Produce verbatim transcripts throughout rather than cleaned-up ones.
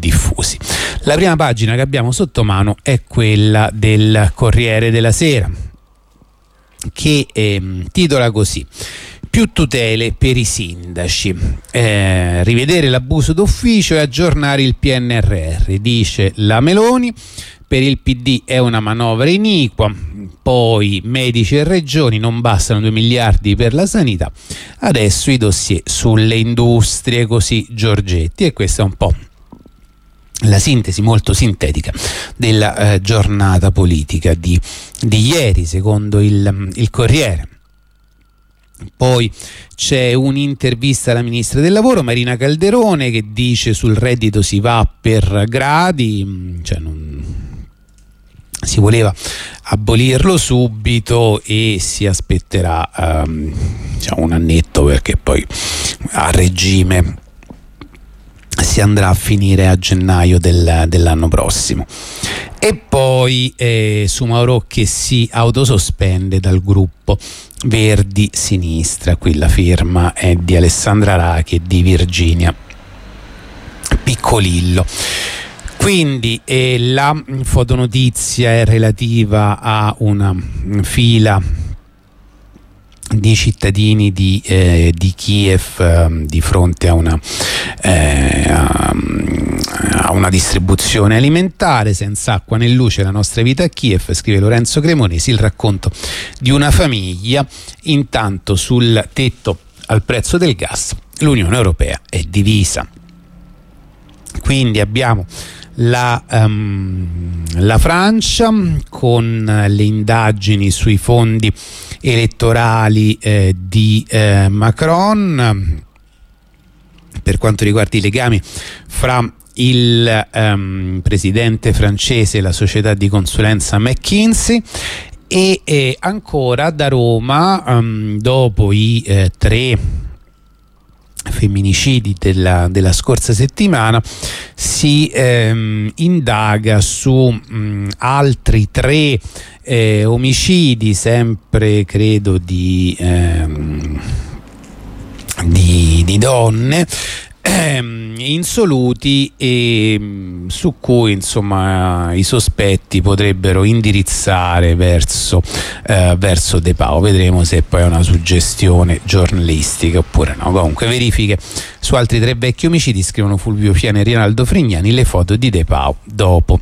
diffusi. La prima pagina che abbiamo sotto mano è quella del Corriere della Sera, che eh, titola così: più tutele per i sindaci, eh, rivedere l'abuso d'ufficio e aggiornare il P N R R, dice la Meloni. Per il P D è una manovra iniqua, poi medici e regioni, non bastano due miliardi per la sanità, adesso i dossier sulle industrie, così Giorgetti. E questa è un po' la sintesi molto sintetica della eh, giornata politica di, di ieri, secondo il, il Corriere. Poi c'è un'intervista alla ministra del lavoro Marina Calderone, che dice sul reddito si va per gradi, cioè non si voleva abolirlo subito e si aspetterà um, diciamo un annetto, perché poi a regime si andrà a finire a gennaio del, dell'anno prossimo. E poi eh, su Mauro che si autosospende dal gruppo Verdi Sinistra, qui la firma è di Alessandra Rachi e di Virginia Piccolillo. Quindi eh, la fotonotizia è relativa a una fila di cittadini di, eh, di Kiev eh, di fronte a una, eh, a, a una distribuzione alimentare. Senza acqua né luce la nostra vita a Kiev, scrive Lorenzo Cremonesi, il racconto di una famiglia. Intanto sul tetto al prezzo del gas l'Unione Europea è divisa. Quindi abbiamo La, um, la Francia con le indagini sui fondi elettorali eh, di eh, Macron per quanto riguarda i legami fra il um, presidente francese e la società di consulenza McKinsey. E eh, ancora da Roma, um, dopo i eh, tre femminicidi della, della scorsa settimana, si ehm, indaga su mh, altri tre eh, omicidi, sempre credo di, ehm, di, di donne ehm, insoluti, e mh, su cui insomma i sospetti potrebbero indirizzare verso, eh, verso De Pao. Vedremo se poi è una suggestione giornalistica oppure no. Comunque verifiche su altri tre vecchi omicidi, scrivono Fulvio Fiane e Rinaldo Frignani, le foto di De Pao dopo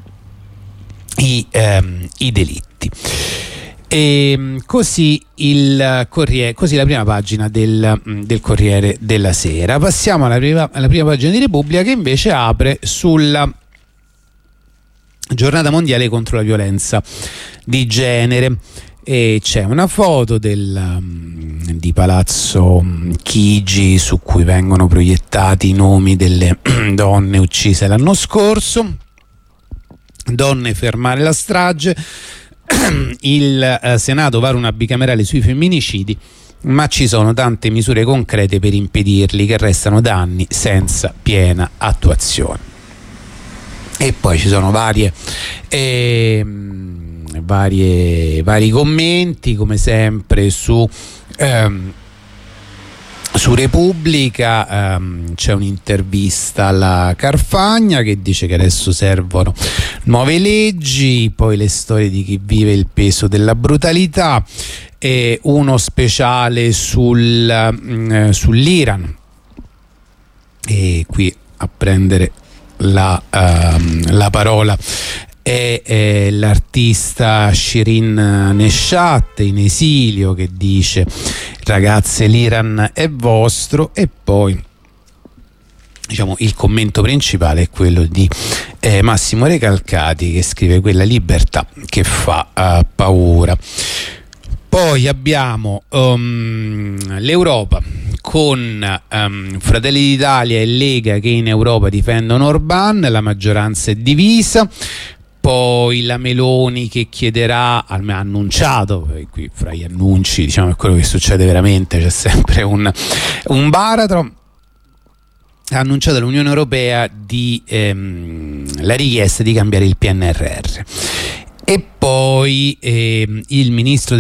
i, ehm, i delitti. E così il Corriere, così la prima pagina del, del Corriere della Sera. Passiamo alla prima, alla prima pagina di Repubblica, che invece apre sulla giornata mondiale contro la violenza di genere. E c'è una foto del, di Palazzo Chigi, su cui vengono proiettati i nomi delle donne uccise l'anno scorso. Donne, fermare la strage. Il eh, Senato vara una bicamerale sui femminicidi, ma ci sono tante misure concrete per impedirli che restano da anni senza piena attuazione. E poi ci sono varie, eh, varie vari commenti, come sempre su ehm, su Repubblica. ehm, c'è un'intervista alla Carfagna che dice che adesso servono nuove leggi, poi le storie di chi vive il peso della brutalità, e uno speciale sul, eh, sull'Iran, e qui a prendere la, ehm, la parola è, è l'artista Shirin Neshat, in esilio, che dice: ragazze, l'Iran è vostro. E poi diciamo il commento principale è quello di eh, Massimo Recalcati, che scrive: quella libertà che fa uh, paura. Poi abbiamo um, l'Europa con um, Fratelli d'Italia e Lega che in Europa difendono Orban, la maggioranza è divisa. Poi la Meloni che chiederà, ha annunciato, qui fra gli annunci diciamo è quello che succede veramente, c'è sempre un, un baratro, ha annunciato all'Unione Europea di, ehm, la richiesta di cambiare il P N R R. E poi ehm, il ministro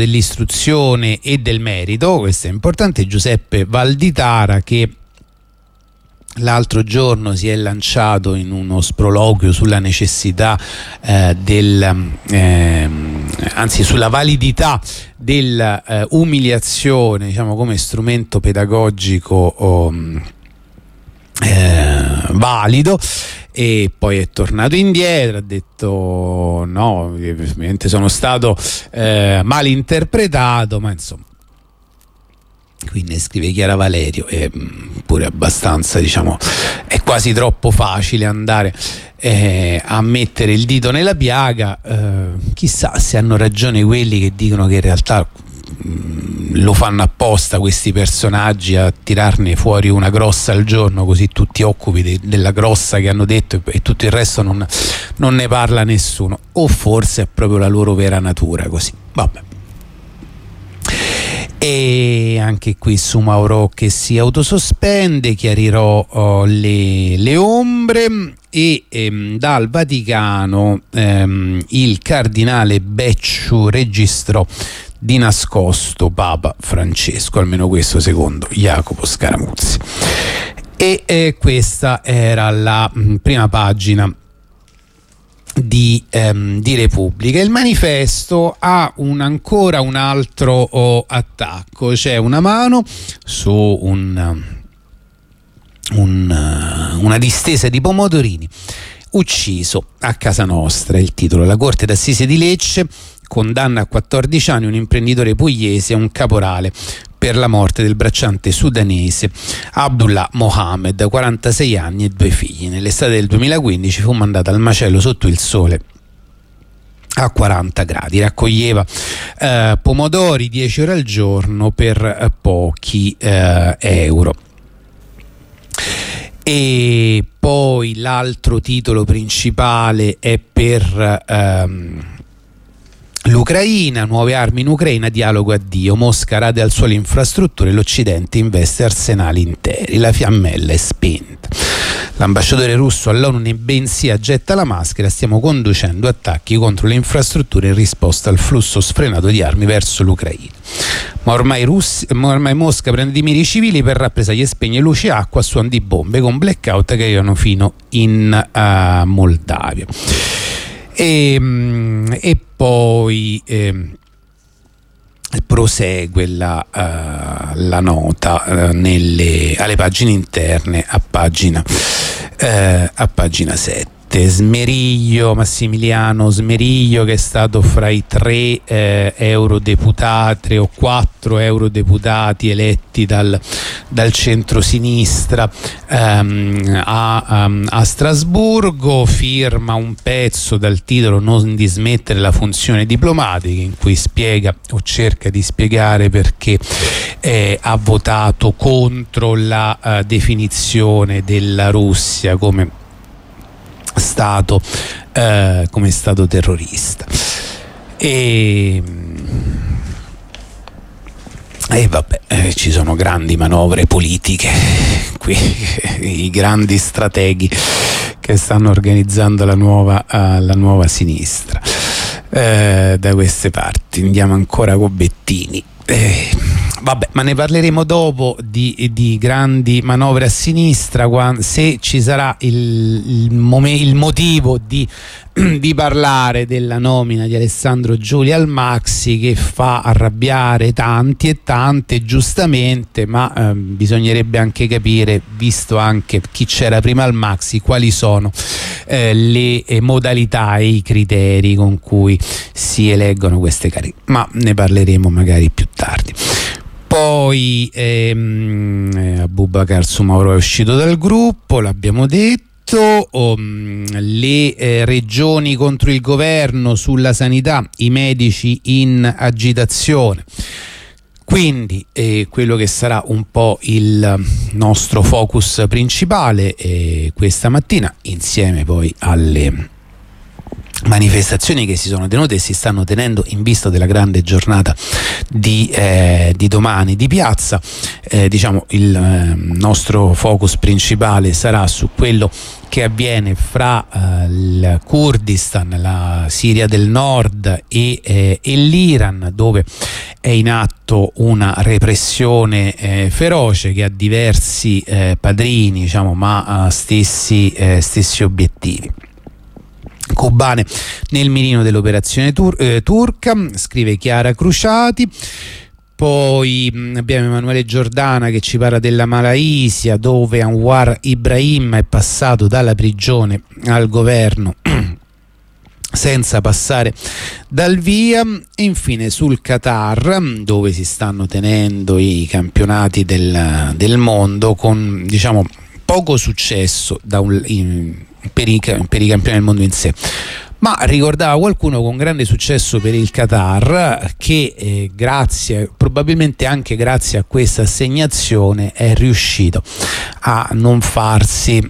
dell'istruzione e del merito, questo è importante, Giuseppe Valditara, che l'altro giorno si è lanciato in uno sproloquio sulla necessità eh, del eh, anzi sulla validità dell'umiliazione, diciamo, come strumento pedagogico oh, eh, valido, e poi è tornato indietro, ha detto no, ovviamente sono stato eh, mal interpretato, ma insomma. Qui ne scrive Chiara Valerio, è pure abbastanza, diciamo, è quasi troppo facile andare eh, a mettere il dito nella piaga. Eh, chissà se hanno ragione quelli che dicono che in realtà mh, lo fanno apposta questi personaggi, a tirarne fuori una grossa al giorno, così tu ti occupi de della grossa che hanno detto e, e tutto il resto non, non ne parla nessuno, o forse è proprio la loro vera natura così, vabbè. E anche qui su Mauro che si autosospende, chiarirò oh, le, le ombre. E ehm, dal Vaticano ehm, il cardinale Becciu registrò di nascosto Papa Francesco, almeno questo secondo Jacopo Scaramuzzi. E eh, questa era la mh, prima pagina Di, ehm, di Repubblica. Il Manifesto ha un, ancora un altro oh, attacco. C'è una mano su un, un, una distesa di pomodorini. Ucciso a casa nostra, il titolo. La Corte d'Assise di Lecce condanna a quattordici anni un imprenditore pugliese e un caporale per la morte del bracciante sudanese Abdullah Mohamed, quarantasei anni e due figli. Nell'estate del duemilaquindici fu mandata al macello sotto il sole a quaranta gradi. Raccoglieva eh, pomodori dieci ore al giorno per eh, pochi eh, euro. E poi l'altro titolo principale è per ehm, l'Ucraina, nuove armi in Ucraina, dialogo addio, Mosca rade al suolo le infrastrutture, l'Occidente investe arsenali interi, la fiammella è spenta. L'ambasciatore russo all'ONU ne bensì getta la maschera, stiamo conducendo attacchi contro le infrastrutture in risposta al flusso sfrenato di armi verso l'Ucraina. Ma ormai, Russi, ma ormai Mosca prende di mira i civili, per rappresaglie spegne luce e acqua a suon di bombe con blackout che arrivano fino in uh, Moldavia. E, e poi eh, prosegue la, uh, la nota uh, nelle, alle pagine interne a pagina, uh, a pagina sette. Smeriglio, Massimiliano Smeriglio, che è stato fra i tre eh, eurodeputati, tre o quattro eurodeputati eletti dal, dal centro-sinistra ehm, a, um, a Strasburgo, firma un pezzo dal titolo "Non dismettere la funzione diplomatica", in cui spiega o cerca di spiegare perché eh, ha votato contro la uh, definizione della Russia come Stato, eh, come stato terrorista. E, e vabbè, eh, ci sono grandi manovre politiche qui, i grandi strateghi che stanno organizzando la nuova, uh, la nuova sinistra eh, da queste parti. Andiamo ancora con Bettini. Eh, vabbè, ma ne parleremo dopo di, di grandi manovre a sinistra, quando, se ci sarà il, il, il motivo di, di parlare della nomina di Alessandro Giuli al Maxi, che fa arrabbiare tanti e tante, giustamente, ma eh, bisognerebbe anche capire, visto anche chi c'era prima al Maxi, quali sono eh, le eh, modalità e i criteri con cui si eleggono queste cariche, ma ne parleremo magari più tardi. Poi ehm, eh, Abubakar Soumahoro è uscito dal gruppo, l'abbiamo detto. Um, le eh, regioni contro il governo sulla sanità, i medici in agitazione. Quindi eh, quello che sarà un po' il nostro focus principale eh, questa mattina, insieme poi alle manifestazioni che si sono tenute e si stanno tenendo in vista della grande giornata di, eh, di domani di piazza. Eh, diciamo il eh, nostro focus principale sarà su quello che avviene fra eh, il Kurdistan, la Siria del Nord e, eh, e l'Iran, dove è in atto una repressione eh, feroce che ha diversi eh, padrini, diciamo, ma uh, stessi, eh, stessi obiettivi. Kobane nel mirino dell'operazione tur- eh, turca, scrive Chiara Cruciati. Poi mh, abbiamo Emanuele Giordana che ci parla della Malaysia, dove Anwar Ibrahim è passato dalla prigione al governo senza passare dal via. E infine sul Qatar, dove si stanno tenendo i campionati del, del mondo con, diciamo, poco successo da un, in, per, i, per i campioni del mondo in sé, ma ricordava qualcuno con grande successo per il Qatar che eh, grazie, probabilmente anche grazie a questa assegnazione, è riuscito a non farsi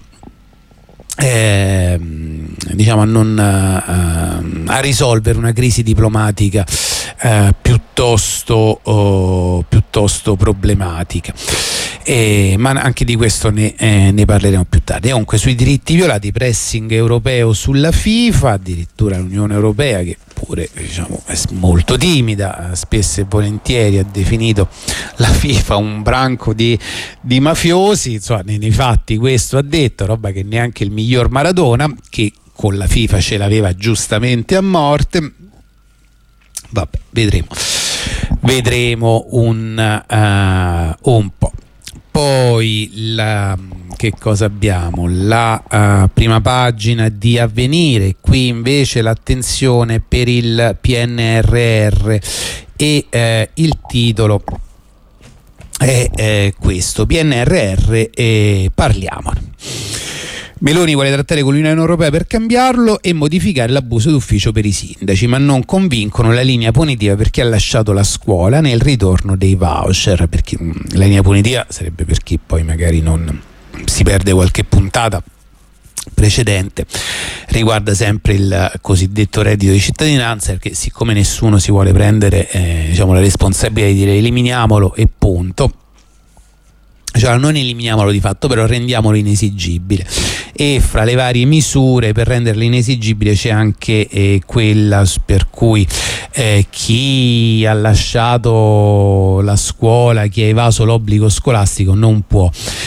Eh, diciamo a non uh, a risolvere una crisi diplomatica uh, piuttosto uh, piuttosto problematica, eh, ma anche di questo ne, eh, ne parleremo più tardi. Comunque, sui diritti violati, pressing europeo sulla FIFA, addirittura l'Unione Europea, che pure, diciamo, è molto timida, spesso e volentieri ha definito la FIFA un branco di, di mafiosi, insomma, nei, nei fatti questo ha detto, roba che neanche il miglior Maradona, che con la FIFA ce l'aveva giustamente a morte. Vabbè, vedremo vedremo un, uh, un po'. Poi la, che cosa abbiamo? La uh, prima pagina di Avvenire, qui invece l'attenzione per il P N R R e eh, il titolo è eh, questo: P N R R e parliamone. Meloni vuole trattare con l'Unione Europea per cambiarlo e modificare l'abuso d'ufficio per i sindaci, ma non convincono la linea punitiva per chi ha lasciato la scuola nel ritorno dei voucher. Perché la linea punitiva sarebbe per chi poi magari non si perde qualche puntata precedente, riguarda sempre il cosiddetto reddito di cittadinanza, perché siccome nessuno si vuole prendere eh, diciamo, la responsabilità di dire eliminiamolo e punto, cioè non eliminiamolo di fatto, però rendiamolo inesigibile. E fra le varie misure per renderlo inesigibile c'è anche eh, quella per cui eh, chi ha lasciato la scuola, chi ha evaso l'obbligo scolastico, non può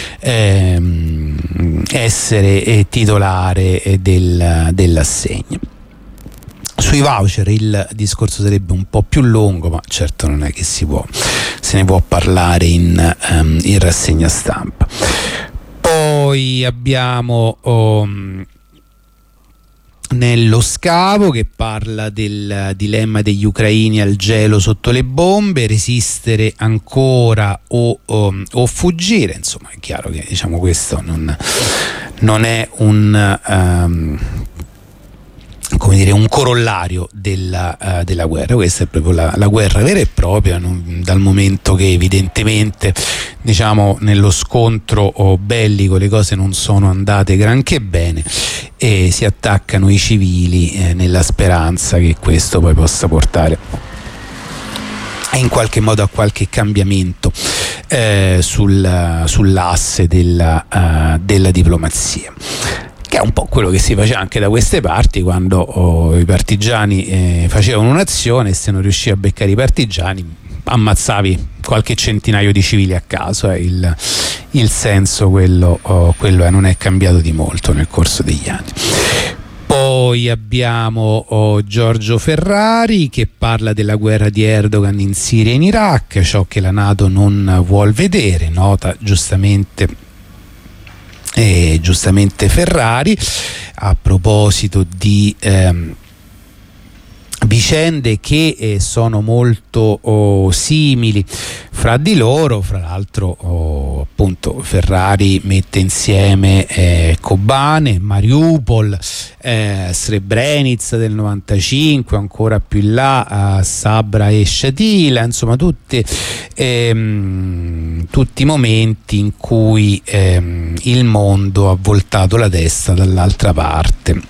ehm, essere eh, titolare eh, del, dell'assegno. Sui voucher il discorso sarebbe un po' più lungo, ma certo non è che si può, se ne può parlare in, um, in rassegna stampa. Poi abbiamo um, Nello Scavo che parla del dilemma degli ucraini al gelo sotto le bombe, resistere ancora o, o, o fuggire. Insomma, è chiaro che, diciamo, questo non, non è un um, come dire, un corollario della, uh, della guerra. Questa è proprio la, la guerra vera e propria, non, dal momento che evidentemente, diciamo, nello scontro oh, bellico le cose non sono andate granché bene e si attaccano i civili eh, nella speranza che questo poi possa portare in qualche modo a qualche cambiamento eh, sul, sull'asse della, uh, della diplomazia, che è un po' quello che si faceva anche da queste parti quando oh, i partigiani eh, facevano un'azione e se non riuscivi a beccare i partigiani ammazzavi qualche centinaio di civili a caso. Eh, il, il senso quello, oh, quello è, non è cambiato di molto nel corso degli anni. Poi abbiamo oh, Giorgio Ferrari che parla della guerra di Erdogan in Siria e in Iraq, ciò che la NATO non vuol vedere, nota giustamente E giustamente Ferrari a proposito di ehm, vicende che eh, sono molto oh, simili fra di loro. Fra l'altro oh, appunto Ferrari mette insieme eh, Kobane, Mariupol, eh, Srebrenica del novantacinque, ancora più in là eh, Sabra e Shatila, insomma tutti ehm, tutti i momenti in cui ehm, il mondo ha voltato la testa dall'altra parte.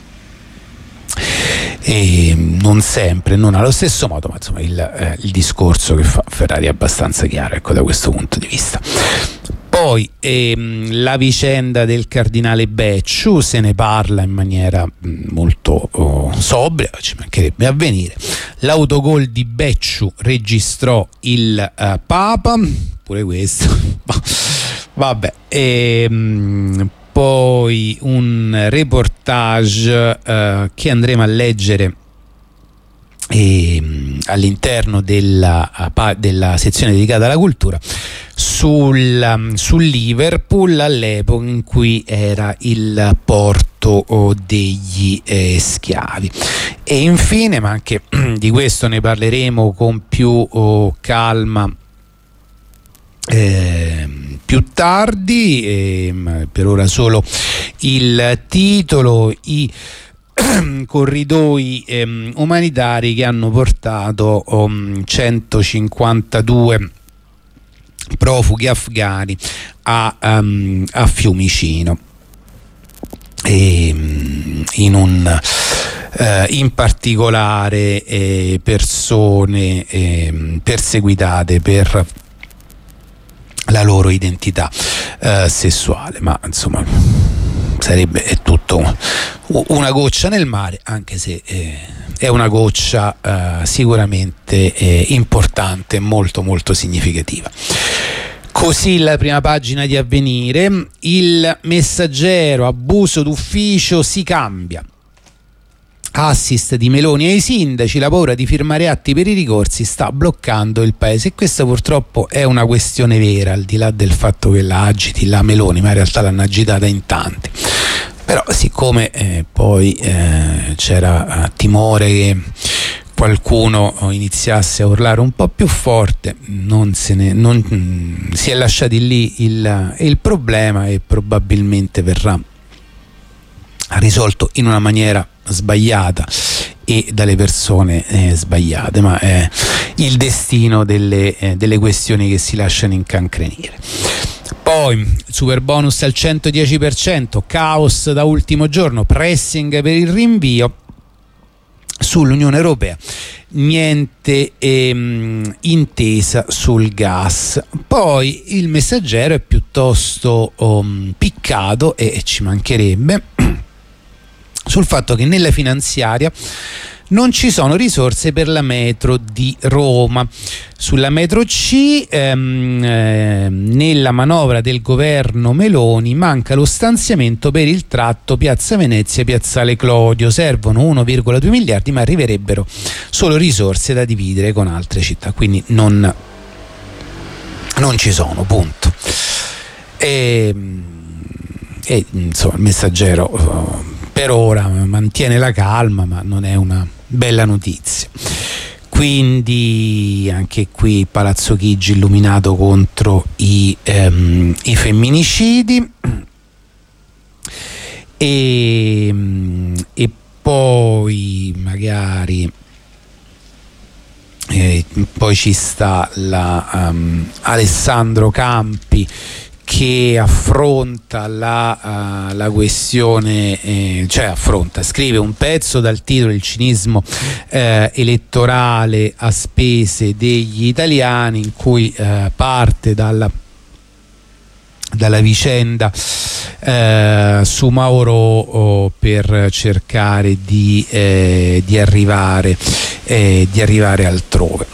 E non sempre, non allo stesso modo, ma insomma il, eh, il discorso che fa Ferrari è abbastanza chiaro, ecco, da questo punto di vista. Poi ehm, la vicenda del cardinale Becciu, se ne parla in maniera mh, molto oh, sobria, ci mancherebbe a venire. L'autogol di Becciu registrò il uh, Papa, pure questo. Vabbè, ehm, poi un reportage uh, che andremo a leggere E, all'interno della, della sezione dedicata alla cultura sul, sul Liverpool all'epoca in cui era il porto degli eh, schiavi. E infine, ma anche di questo ne parleremo con più oh, calma eh, più tardi, eh, per ora solo il titolo: i corridoi ehm, umanitari che hanno portato um, centocinquantadue profughi afghani a, um, a Fiumicino, e, um, in un uh, in particolare eh, persone eh, perseguitate per la loro identità uh, sessuale, ma insomma sarebbe è tutto una goccia nel mare, anche se eh, è una goccia eh, sicuramente eh, importante, molto molto significativa. Così la prima pagina di Avvenire. Il Messaggero: abuso d'ufficio si cambia. Assist di Meloni ai sindaci, la paura di firmare atti per i ricorsi sta bloccando il paese. E questa purtroppo è una questione vera, al di là del fatto che la agiti la Meloni, ma in realtà l'hanno agitata in tanti. Però siccome eh, poi eh, c'era eh, timore che qualcuno iniziasse a urlare un po' più forte, non se ne, non, mh, si è lasciati lì il, il problema, e probabilmente verrà risolto in una maniera sbagliata e dalle persone eh, sbagliate, ma è il destino delle, eh, delle questioni che si lasciano incancrenire. Poi super bonus al centodieci per cento, caos da ultimo giorno, pressing per il rinvio sull'Unione Europea, niente ehm, intesa sul gas. Poi il Messaggero è piuttosto um, piccato, e ci mancherebbe, sul fatto che nella finanziaria non ci sono risorse per la metro di Roma. Sulla metro C ehm, eh, nella manovra del governo Meloni manca lo stanziamento per il tratto Piazza Venezia Piazzale Clodio. Servono uno virgola due miliardi, ma arriverebbero solo risorse da dividere con altre città, quindi non, non ci sono, punto. E, e insomma il Messaggero per ora mantiene la calma, ma non è una bella notizia. Quindi anche qui Palazzo Chigi illuminato contro i, ehm, i femminicidi. E, e poi magari eh, poi ci sta la um, Alessandro Campi che affronta la, uh, la questione, eh, cioè affronta, scrive un pezzo dal titolo: il cinismo eh, elettorale a spese degli italiani, in cui eh, parte dalla, dalla vicenda eh, su Mauro oh, per cercare di, eh, di arrivare eh, di arrivare altrove.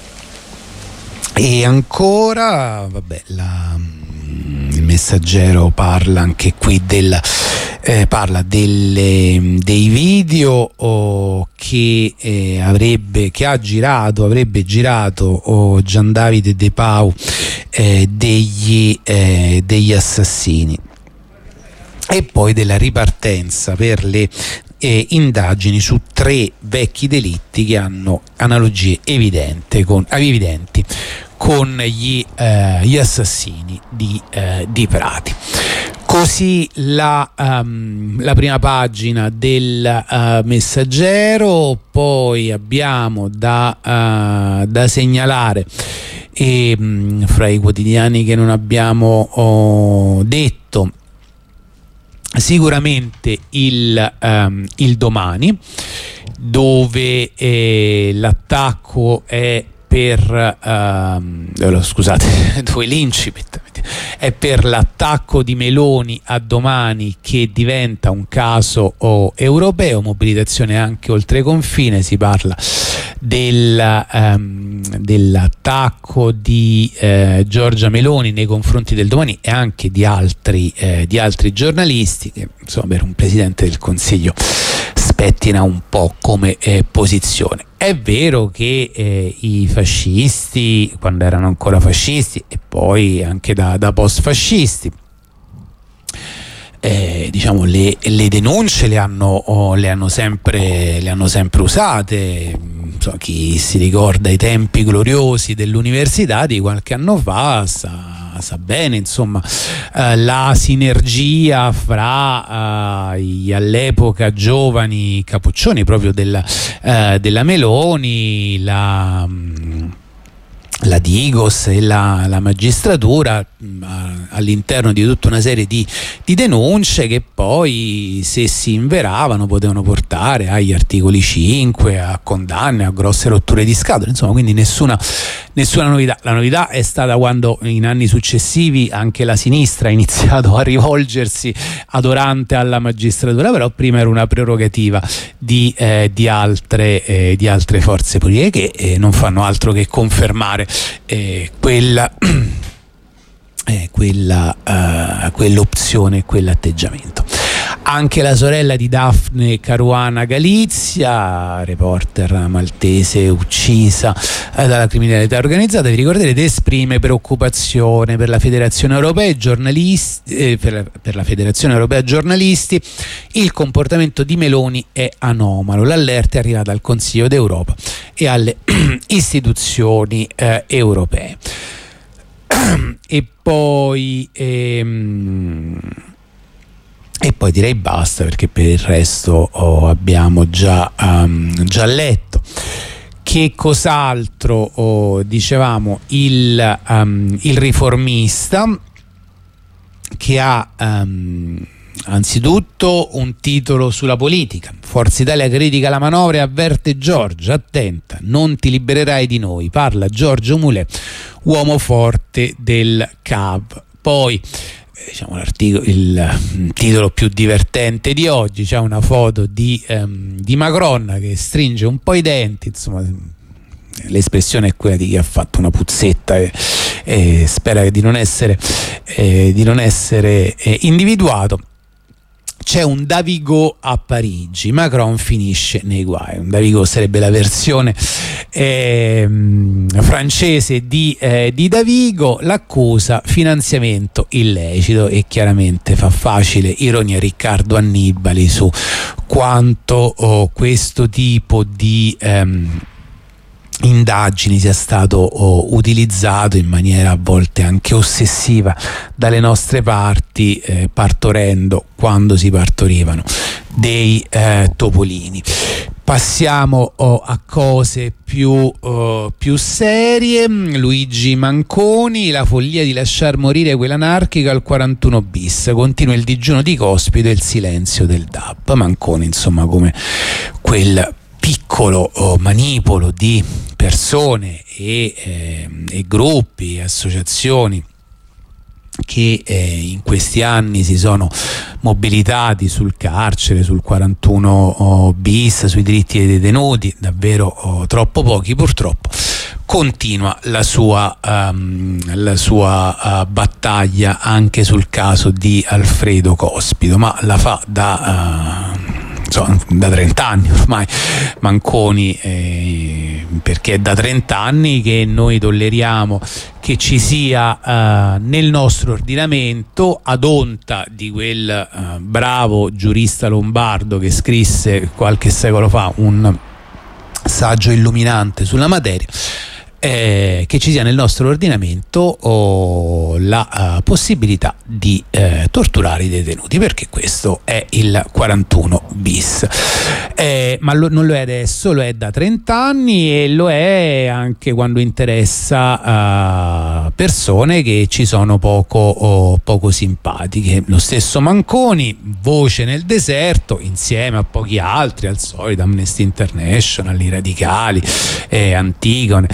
E ancora, vabbè, la il Messaggero parla anche qui del, eh, parla delle, dei video oh, che eh, avrebbe che ha girato avrebbe girato oh, Gian Davide De Pau eh, degli, eh, degli assassini, e poi della ripartenza per le eh, indagini su tre vecchi delitti che hanno analogie evidenti con, evidenti con gli, eh, gli assassini di, eh, di Prati. Così la, um, la prima pagina del uh, Messaggero. Poi abbiamo da, uh, da segnalare, e, um, fra i quotidiani che non abbiamo oh, detto, sicuramente il, um, il Domani, dove eh, l'attacco è per uh, scusate, due l'incipit è per l'attacco di Meloni a Domani, che diventa un caso oh, europeo, mobilitazione anche oltre confine. Si parla del, um, dell'attacco di eh, Giorgia Meloni nei confronti del Domani e anche di altri, eh, di altri giornalisti, che insomma per un Presidente del Consiglio spettina un po' come eh, posizione. È vero che eh, i fascisti, quando erano ancora fascisti e poi anche da, da post-fascisti, eh, diciamo le, le denunce le hanno, oh, le hanno sempre, le hanno sempre usate. So, chi si ricorda i tempi gloriosi dell'università di qualche anno fa sa, sa bene, insomma, eh, la sinergia fra eh, gli all'epoca giovani capoccioni proprio della, eh, della Meloni, la la Digos e la, la magistratura all'interno di tutta una serie di, di denunce che poi, se si inveravano, potevano portare agli articoli cinque, a condanne, a grosse rotture di scatole, insomma, quindi nessuna, nessuna novità. La novità è stata quando in anni successivi anche la sinistra ha iniziato a rivolgersi adorante alla magistratura, però prima era una prerogativa di, eh, di, altre, eh, di altre forze politiche che eh, non fanno altro che confermare Eh, quella, eh, quella uh, quell'opzione, quell'atteggiamento. Anche la sorella di Daphne Caruana Galizia, reporter maltese uccisa eh, dalla criminalità organizzata, vi ricorderete, esprime preoccupazione per la Federazione Europea Giornalisti, eh, per, per la Federazione Europea Giornalisti. Il comportamento di Meloni è anomalo. L'allerta è arrivata al Consiglio d'Europa e alle istituzioni eh, europee. E poi ehm, e poi direi basta, perché per il resto oh, abbiamo già, um, già letto. Che cos'altro oh, dicevamo? Il, um, il Riformista, che ha um, anzitutto un titolo sulla politica. Forza Italia critica la manovra e avverte Giorgia: attenta, non ti libererai di noi. Parla Giorgio Mulè, uomo forte del C A V. Poi diciamo l'articolo, il titolo più divertente di oggi, c'è una foto di, um, di Macron che stringe un po' i denti, insomma l'espressione è quella di chi ha fatto una puzzetta e, e spera di non essere, eh, di non essere eh, individuato. C'è un Davigo a Parigi, Macron finisce nei guai. Un Davigo sarebbe la versione eh, francese di, eh, di Davigo. L'accusa: finanziamento illecito, e chiaramente fa facile ironia Riccardo Annibali su quanto oh, questo tipo di ehm, indagini sia stato oh, utilizzato in maniera a volte anche ossessiva dalle nostre parti, eh, partorendo, quando si partorivano, dei eh, topolini. Passiamo oh, a cose più, oh, più serie. Luigi Manconi: la follia di lasciar morire quell'anarchico al quarantuno bis, continua il digiuno di Cospito e il silenzio del D A P. Manconi, insomma, come quel piccolo oh, manipolo di persone e, eh, e gruppi, associazioni che eh, in questi anni si sono mobilitati sul carcere, sul quarantuno bis, sui diritti dei detenuti, davvero oh, troppo pochi purtroppo. Continua la sua, um, la sua uh, battaglia anche sul caso di Alfredo Cospito, ma la fa da... Uh, Insomma, da trent'anni ormai Manconi, eh, perché è da trent'anni che noi tolleriamo che ci sia uh, nel nostro ordinamento, ad onta di quel uh, bravo giurista lombardo che scrisse qualche secolo fa un saggio illuminante sulla materia, Eh, che ci sia nel nostro ordinamento oh, la uh, possibilità di eh, torturare i detenuti, perché questo è il quarantuno bis, eh, ma lo, non lo è adesso, lo è da trent'anni, e lo è anche quando interessa uh, persone che ci sono poco, oh, poco simpatiche. Lo stesso Manconi, voce nel deserto, insieme a pochi altri, al solito Amnesty International, i radicali, eh, Antigone,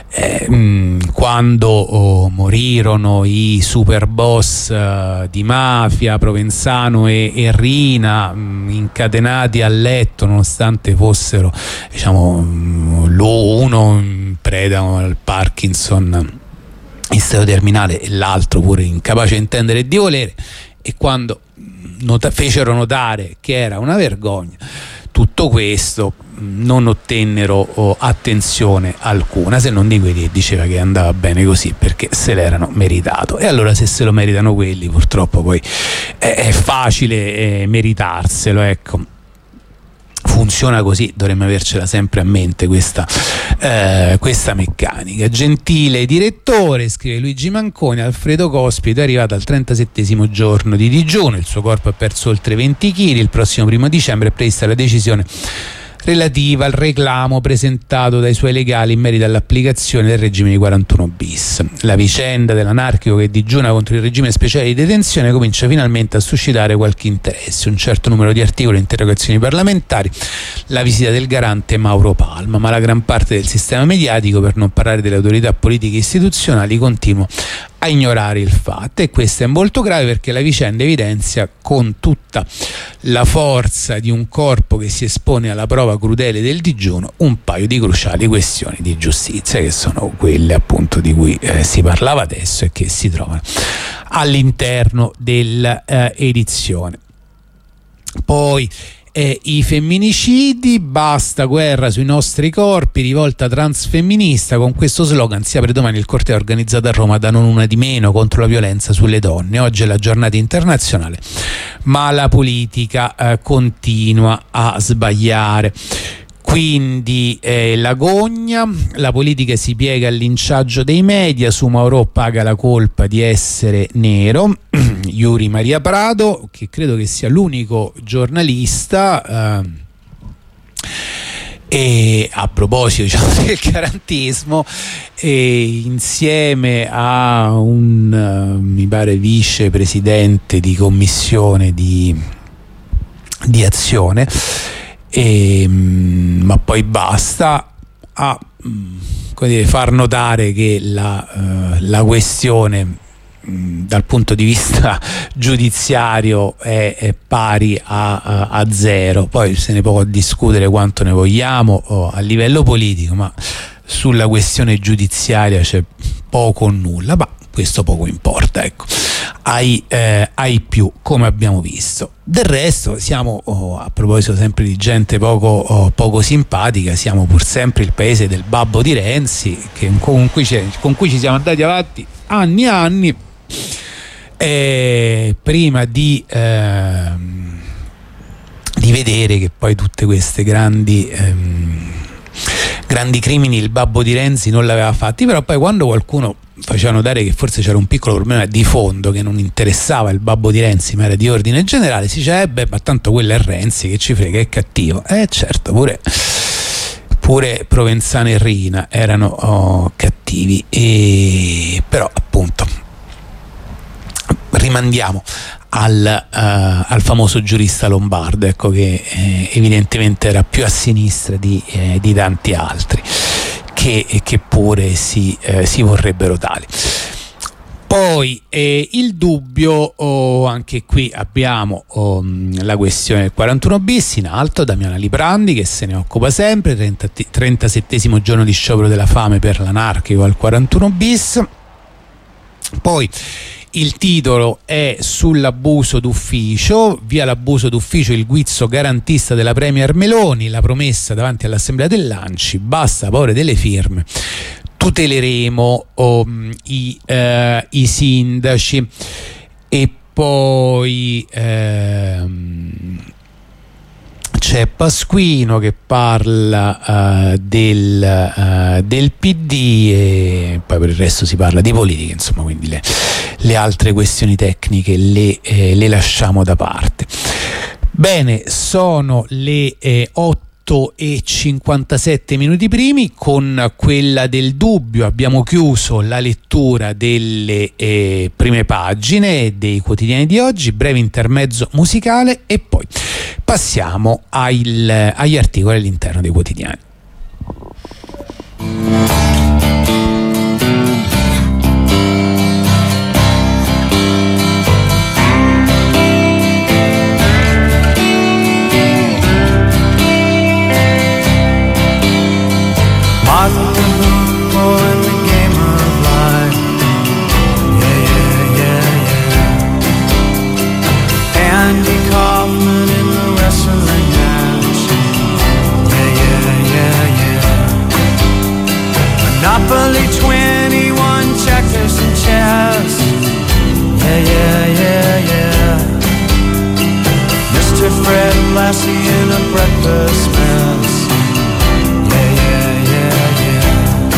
Eh, mh, quando oh, morirono i super boss uh, di mafia, Provenzano e, e Rina, mh, incatenati a letto nonostante fossero, diciamo, mh, uno in preda al Parkinson in stato terminale e l'altro pure incapace di intendere e di volere, e quando nota- fecero notare che era una vergogna tutto questo, non ottennero oh, attenzione alcuna, se non di quelli che diceva che andava bene così perché se l'erano meritato. E allora, se se lo meritano quelli, purtroppo poi è, è facile eh, meritarselo, ecco. Funziona così, dovremmo avercela sempre a mente questa, eh, questa meccanica. Gentile direttore, scrive Luigi Manconi, Alfredo Cospito è arrivato al trentasettesimo giorno di digiuno, il suo corpo ha perso oltre venti chili, il prossimo primo dicembre è prevista la decisione relativa al reclamo presentato dai suoi legali in merito all'applicazione del regime di quarantuno bis. La vicenda dell'anarchico che digiuna contro il regime speciale di detenzione comincia finalmente a suscitare qualche interesse, un certo numero di articoli e interrogazioni parlamentari, la visita del garante Mauro Palma, ma la gran parte del sistema mediatico, per non parlare delle autorità politiche e istituzionali, continua a ignorare il fatto, e questo è molto grave perché la vicenda evidenzia con tutta la forza di un corpo che si espone alla prova crudele del digiuno un paio di cruciali questioni di giustizia, che sono quelle appunto di cui eh, si parlava adesso e che si trovano all'interno dell'edizione. Poi Eh, i femminicidi, basta guerra sui nostri corpi, rivolta transfemminista. Con questo slogan si apre domani il corteo organizzato a Roma da Non Una di Meno contro la violenza sulle donne. Oggi è la giornata internazionale, ma la politica eh, continua a sbagliare. Quindi eh, l'agonia, la politica si piega al linciaggio dei media, su Mauro paga la colpa di essere nero. Yuri Maria Prado, che credo che sia l'unico giornalista, eh, e a proposito, diciamo, del garantismo, e insieme a un uh, mi pare vicepresidente di commissione di, di azione, e, ma poi basta, a come dire, far notare che la, uh, la questione mh, dal punto di vista giudiziario è, è pari a, a, a zero. Poi se ne può discutere quanto ne vogliamo oh, a livello politico, ma sulla questione giudiziaria c'è poco o nulla, ma questo poco importa, ecco, ai, eh, ai più, come abbiamo visto. Del resto siamo, oh, a proposito sempre di gente poco, oh, poco simpatica, siamo pur sempre il paese del babbo di Renzi, che, con, cui con cui ci siamo andati avanti anni e anni, eh, prima di, eh, di vedere che poi tutte queste grandi... Ehm, grandi crimini il babbo di Renzi non l'aveva fatti. Però poi, quando qualcuno faceva notare che forse c'era un piccolo problema di fondo che non interessava il babbo di Renzi ma era di ordine generale, si diceva eh beh, ma tanto quello è Renzi, che ci frega, è cattivo. Eh certo, pure pure Provenzano e Rina erano oh, cattivi, e però appunto rimandiamo al, uh, al famoso giurista lombardo, ecco, che eh, evidentemente era più a sinistra di, eh, di tanti altri che, che pure si, eh, si vorrebbero tali. Poi eh, il dubbio, oh, anche qui abbiamo oh, la questione del quarantuno bis in alto, Damiana Liprandi che se ne occupa sempre, trenta, trentasettesimo giorno di sciopero della fame per l'anarchico al quarantuno bis. Poi il titolo è sull'abuso d'ufficio, via l'abuso d'ufficio il guizzo garantista della Premier Meloni, la promessa davanti all'assemblea dell'Anci, basta paura delle firme, tuteleremo oh, i, eh, i sindaci. E poi ehm, c'è Pasquino che parla uh, del, uh, del P D, e poi per il resto si parla di politica, insomma, quindi le, le altre questioni tecniche le, eh, le lasciamo da parte. Bene, sono le eh, otto e cinquantasette minuti primi. Con quella del dubbio abbiamo chiuso la lettura delle eh, prime pagine dei quotidiani di oggi, breve intermezzo musicale e poi passiamo ai, agli articoli all'interno dei quotidiani. Monopoly, twenty-one, checkers and chess. Yeah, yeah, yeah, yeah. Mister Fred Lassie in a breakfast mess. Yeah, yeah, yeah, yeah.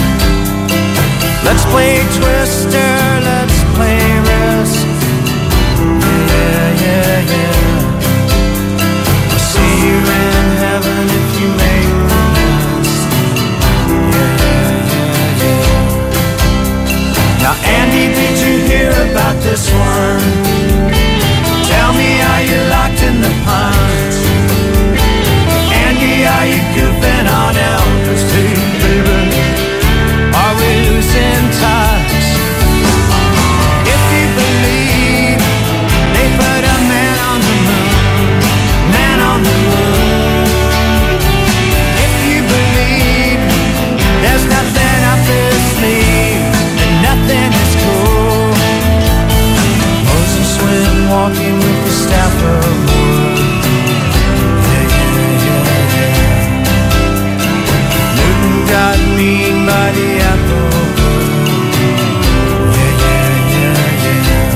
Let's play Twister, let's play Risk. Yeah, yeah, yeah. I'll see you in heaven if you make the list. Yeah, yeah, yeah. Now, Andy, did you hear about this one? Tell me, are you locked in the pines? Andy, are you goofing on Elvis too, baby? Are we losing touch? If you believe they put a man on the moon, man on the moon. If you believe there's nothing up his sleeve, and nothing is cool. Moses went walking with the staff of wood. Yeah, yeah, yeah, yeah. Newton got mean by the apple wood. Yeah, yeah, yeah,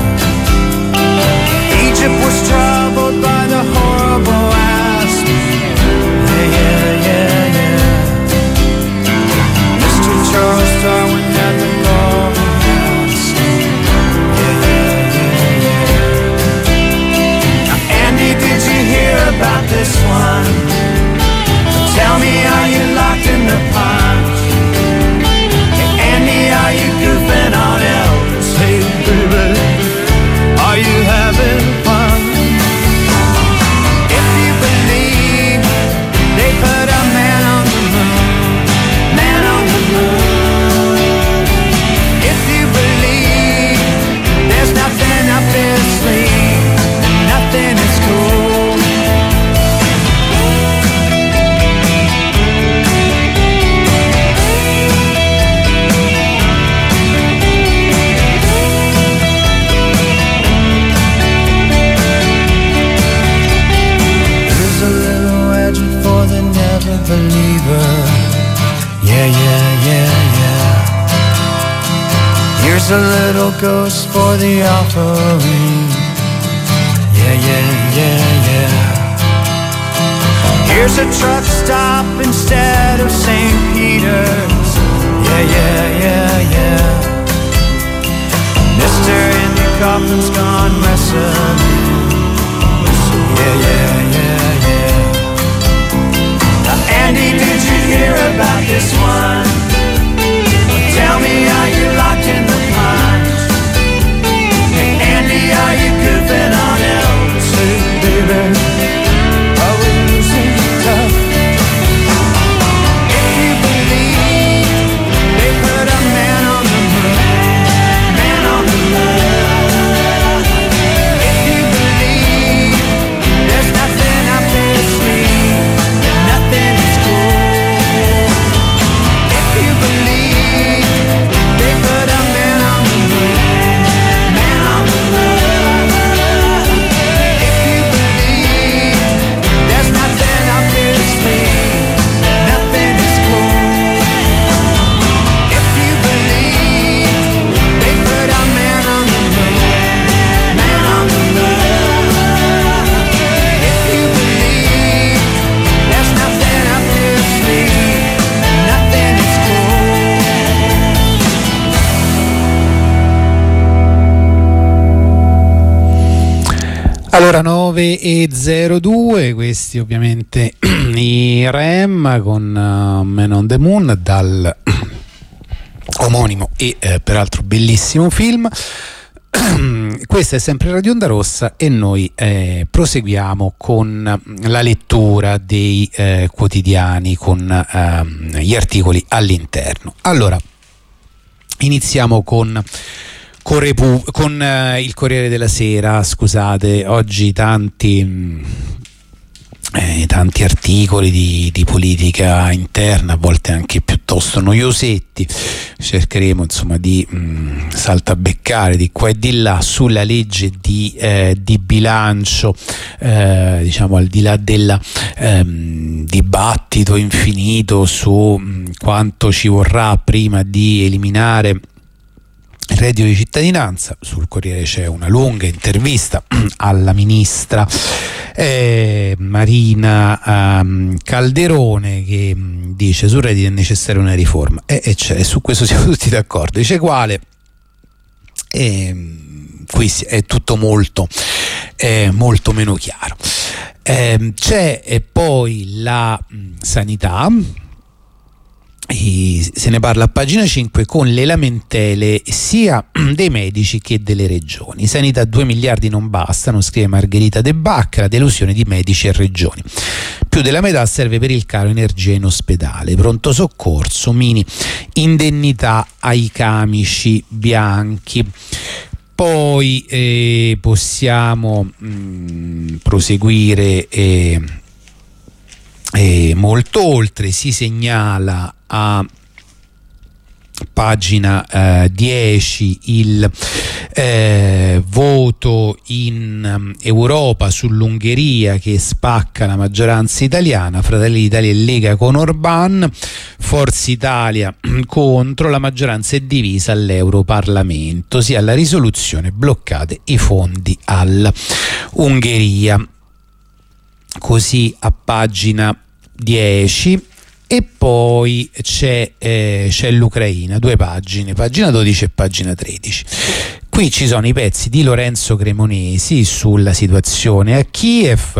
yeah. Egypt was troubled by the horrible asp. Yeah, yeah, yeah, yeah. Mister Charles Darwin had the golden house. Yeah, yeah, yeah, yeah. Now, Andy, did you hear about this one? Tell me, are you locked in the punch? Hey, Andy, are you goofing on Elvis? Hey, baby, are you having fun? If you believe they put a man on the moon, man on the moon. If you believe there's nothing up his sleeve, and nothing is cool. Here's a little legend for the never believer. Yeah, yeah, yeah, yeah. Here's a little ghost for the offering. Yeah, yeah, yeah, yeah. Here's a truck stop instead of Saint Peter's. Yeah, yeah, yeah, yeah. Mister Andy Kaufman's gone wrestling. Yeah, yeah, yeah, yeah. Now, Andy, did you hear about this one? Well, tell me, are you locked in the pines? Hey, Andy, are you goofing on Elvis? Hey, baby, are we losing touch? If you believe they put a man on the moon, man on the moon. If you believe there's nothing up their sleeve, and nothing is cool. If you believe they put a man on the moon, man on the moon. If you believe there's nothing up their sleeve, and nothing is cool. If you believe they put a man on the moon, man on the moon. If you believe there's nothing up their sleeve, and nothing is cool. Allora, nove e zero due, questi ovviamente i R E M con uh, Man on the Moon dal omonimo e eh, peraltro bellissimo film. Questa è sempre Radio Onda Rossa e noi eh, proseguiamo con la lettura dei eh, quotidiani, con eh, gli articoli all'interno. Allora, iniziamo con con, Repu- con eh, il Corriere della Sera. Scusate, oggi tanti eh, tanti articoli di, di politica interna, a volte anche piuttosto noiosetti. Cercheremo insomma di mh, saltabeccare di qua e di là sulla legge di, eh, di bilancio, eh, diciamo al di là del ehm, dibattito infinito su mh, quanto ci vorrà prima di eliminare il reddito di cittadinanza. Sul Corriere c'è una lunga intervista alla ministra eh, Marina um, Calderone, che um, dice sul reddito è necessaria una riforma e, e, e su questo siamo tutti d'accordo. Dice quale? E, qui è tutto molto, eh, molto meno chiaro. Eh, c'è e poi la mh, sanità. E se ne parla a pagina cinque con le lamentele sia dei medici che delle regioni. Sanità, due miliardi non bastano, scrive Margherita De Bacca, la delusione di medici e regioni. Più della metà serve per il caro energia in ospedale. Pronto soccorso, mini indennità ai camici bianchi. Poi eh, possiamo mh, proseguire eh, eh, molto oltre. Si segnala a pagina eh, dieci il eh, voto in um, Europa sull'Ungheria che spacca la maggioranza italiana. Fratelli d'Italia e Lega con Orban, Forza Italia contro, la maggioranza è divisa all'Europarlamento, sia alla risoluzione bloccate i fondi all'Ungheria. Così a pagina dieci. E poi c'è, eh, c'è l'Ucraina, due pagine, pagina dodici e pagina tredici. Qui ci sono i pezzi di Lorenzo Cremonesi sulla situazione a Kiev,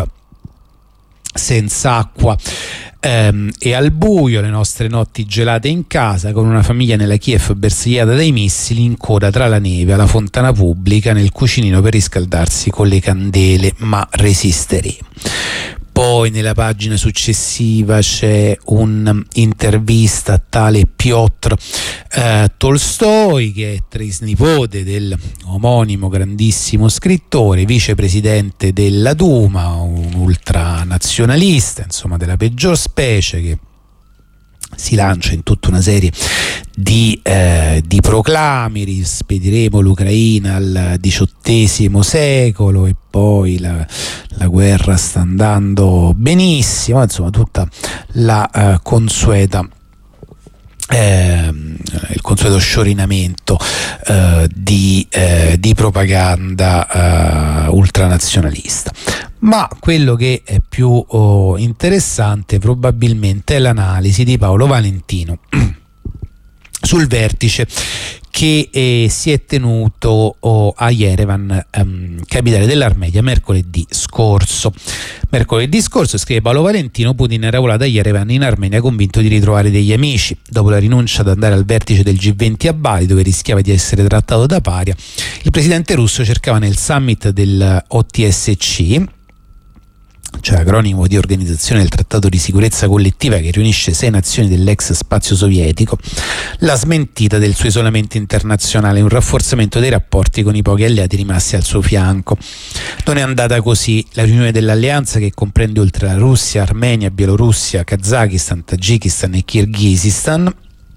senza acqua ehm, e al buio, le nostre notti gelate in casa, con una famiglia nella Kiev bersagliata dai missili, in coda tra la neve alla fontana pubblica, nel cucinino per riscaldarsi con le candele, ma resisteremo. Poi nella pagina successiva c'è un'intervista a tale Piotr eh, Tolstoi, che è trisnipote del omonimo grandissimo scrittore, vicepresidente della Duma, un ultranazionalista, insomma della peggior specie, che si lancia in tutta una serie di, eh, di proclami. Rispediremo l'Ucraina al diciottesimo secolo e poi la, la guerra sta andando benissimo, insomma tutta la eh, consueta Eh, il consueto sciorinamento eh, di, eh, di propaganda eh, ultranazionalista. Ma quello che è più oh, interessante probabilmente è l'analisi di Paolo Valentino sul vertice che eh, si è tenuto oh, a Yerevan, ehm, capitale dell'Armenia, mercoledì scorso. Mercoledì scorso, scrive Paolo Valentino, Putin era volato a Yerevan in Armenia convinto di ritrovare degli amici. Dopo la rinuncia ad andare al vertice del G venti a Bali, dove rischiava di essere trattato da paria, il presidente russo cercava nel summit del O T S C, cioè acronimo di Organizzazione del Trattato di Sicurezza Collettiva, che riunisce sei nazioni dell'ex spazio sovietico, la smentita del suo isolamento internazionale e un rafforzamento dei rapporti con i pochi alleati rimasti al suo fianco. Non è andata così. La riunione dell'alleanza, che comprende oltre la Russia, Armenia, Bielorussia, Kazakistan, Tagikistan e Kirghizistan,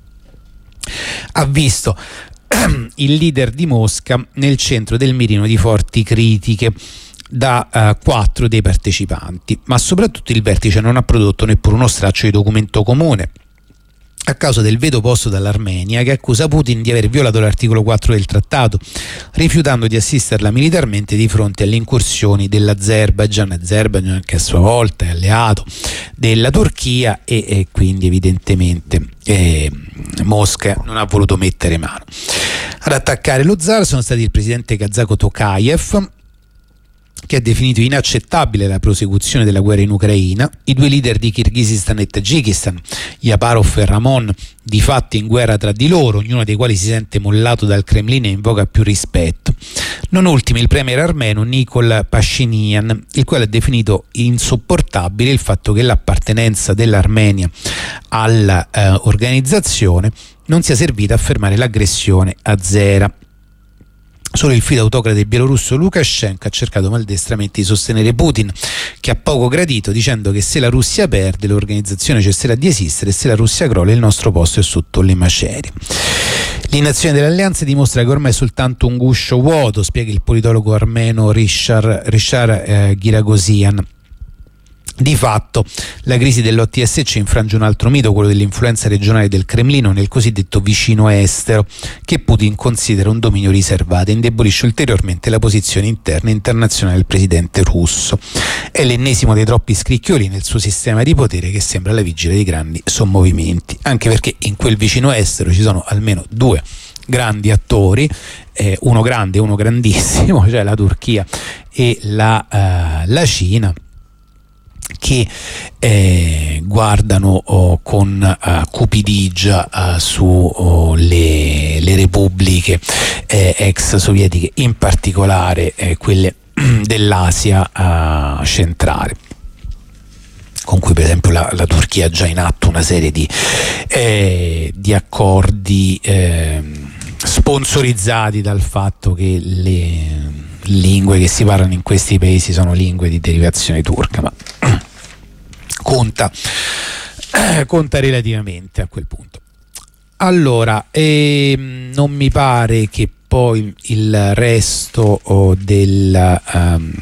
ha visto il leader di Mosca nel centro del mirino di forti critiche da uh, quattro dei partecipanti, ma soprattutto il vertice non ha prodotto neppure uno straccio di documento comune, a causa del veto posto dall'Armenia, che accusa Putin di aver violato l'articolo quattro del trattato, rifiutando di assisterla militarmente di fronte alle incursioni dell'Azerbaijan, Azerbaijan che a sua volta è alleato della Turchia e, e quindi evidentemente eh, Mosca non ha voluto mettere mano. Ad attaccare lo zar sono stati il presidente kazako Tokayev, che ha definito inaccettabile la prosecuzione della guerra in Ucraina, i due leader di Kirghizistan e Tagikistan, Yaparov e Ramon, di fatto in guerra tra di loro, ognuno dei quali si sente mollato dal Cremlino e invoca più rispetto. Non ultimo il premier armeno Nikol Pashinyan, il quale ha definito insopportabile il fatto che l'appartenenza dell'Armenia all'organizzazione eh, non sia servita a fermare l'aggressione azera. Solo il fido autocrate bielorusso Lukashenko ha cercato maldestramente di sostenere Putin, che ha poco gradito, dicendo che se la Russia perde l'organizzazione cesserà di esistere e se la Russia crolla il nostro posto è sotto le macerie. L'inazione dell'alleanza dimostra che ormai è soltanto un guscio vuoto, spiega il politologo armeno Rishar, Rishar eh, Giragosian. Di fatto la crisi dell'O T S C infrange un altro mito, quello dell'influenza regionale del Cremlino nel cosiddetto vicino estero, che Putin considera un dominio riservato e indebolisce ulteriormente la posizione interna e internazionale del presidente russo. È l'ennesimo dei troppi scricchioli nel suo sistema di potere che sembra alla vigile di grandi sommovimenti, anche perché in quel vicino estero ci sono almeno due grandi attori, eh, uno grande e uno grandissimo, cioè la Turchia e la, uh, la Cina, che eh, guardano oh, con uh, cupidigia uh, su oh, le, le repubbliche eh, ex sovietiche, in particolare eh, quelle dell'Asia uh, centrale, con cui per esempio la, la Turchia ha già in atto una serie di, eh, di accordi eh, sponsorizzati dal fatto che le lingue che si parlano in questi paesi sono lingue di derivazione turca, ma conta, conta relativamente a quel punto. Allora, ehm, non mi pare che poi il resto oh, del, um,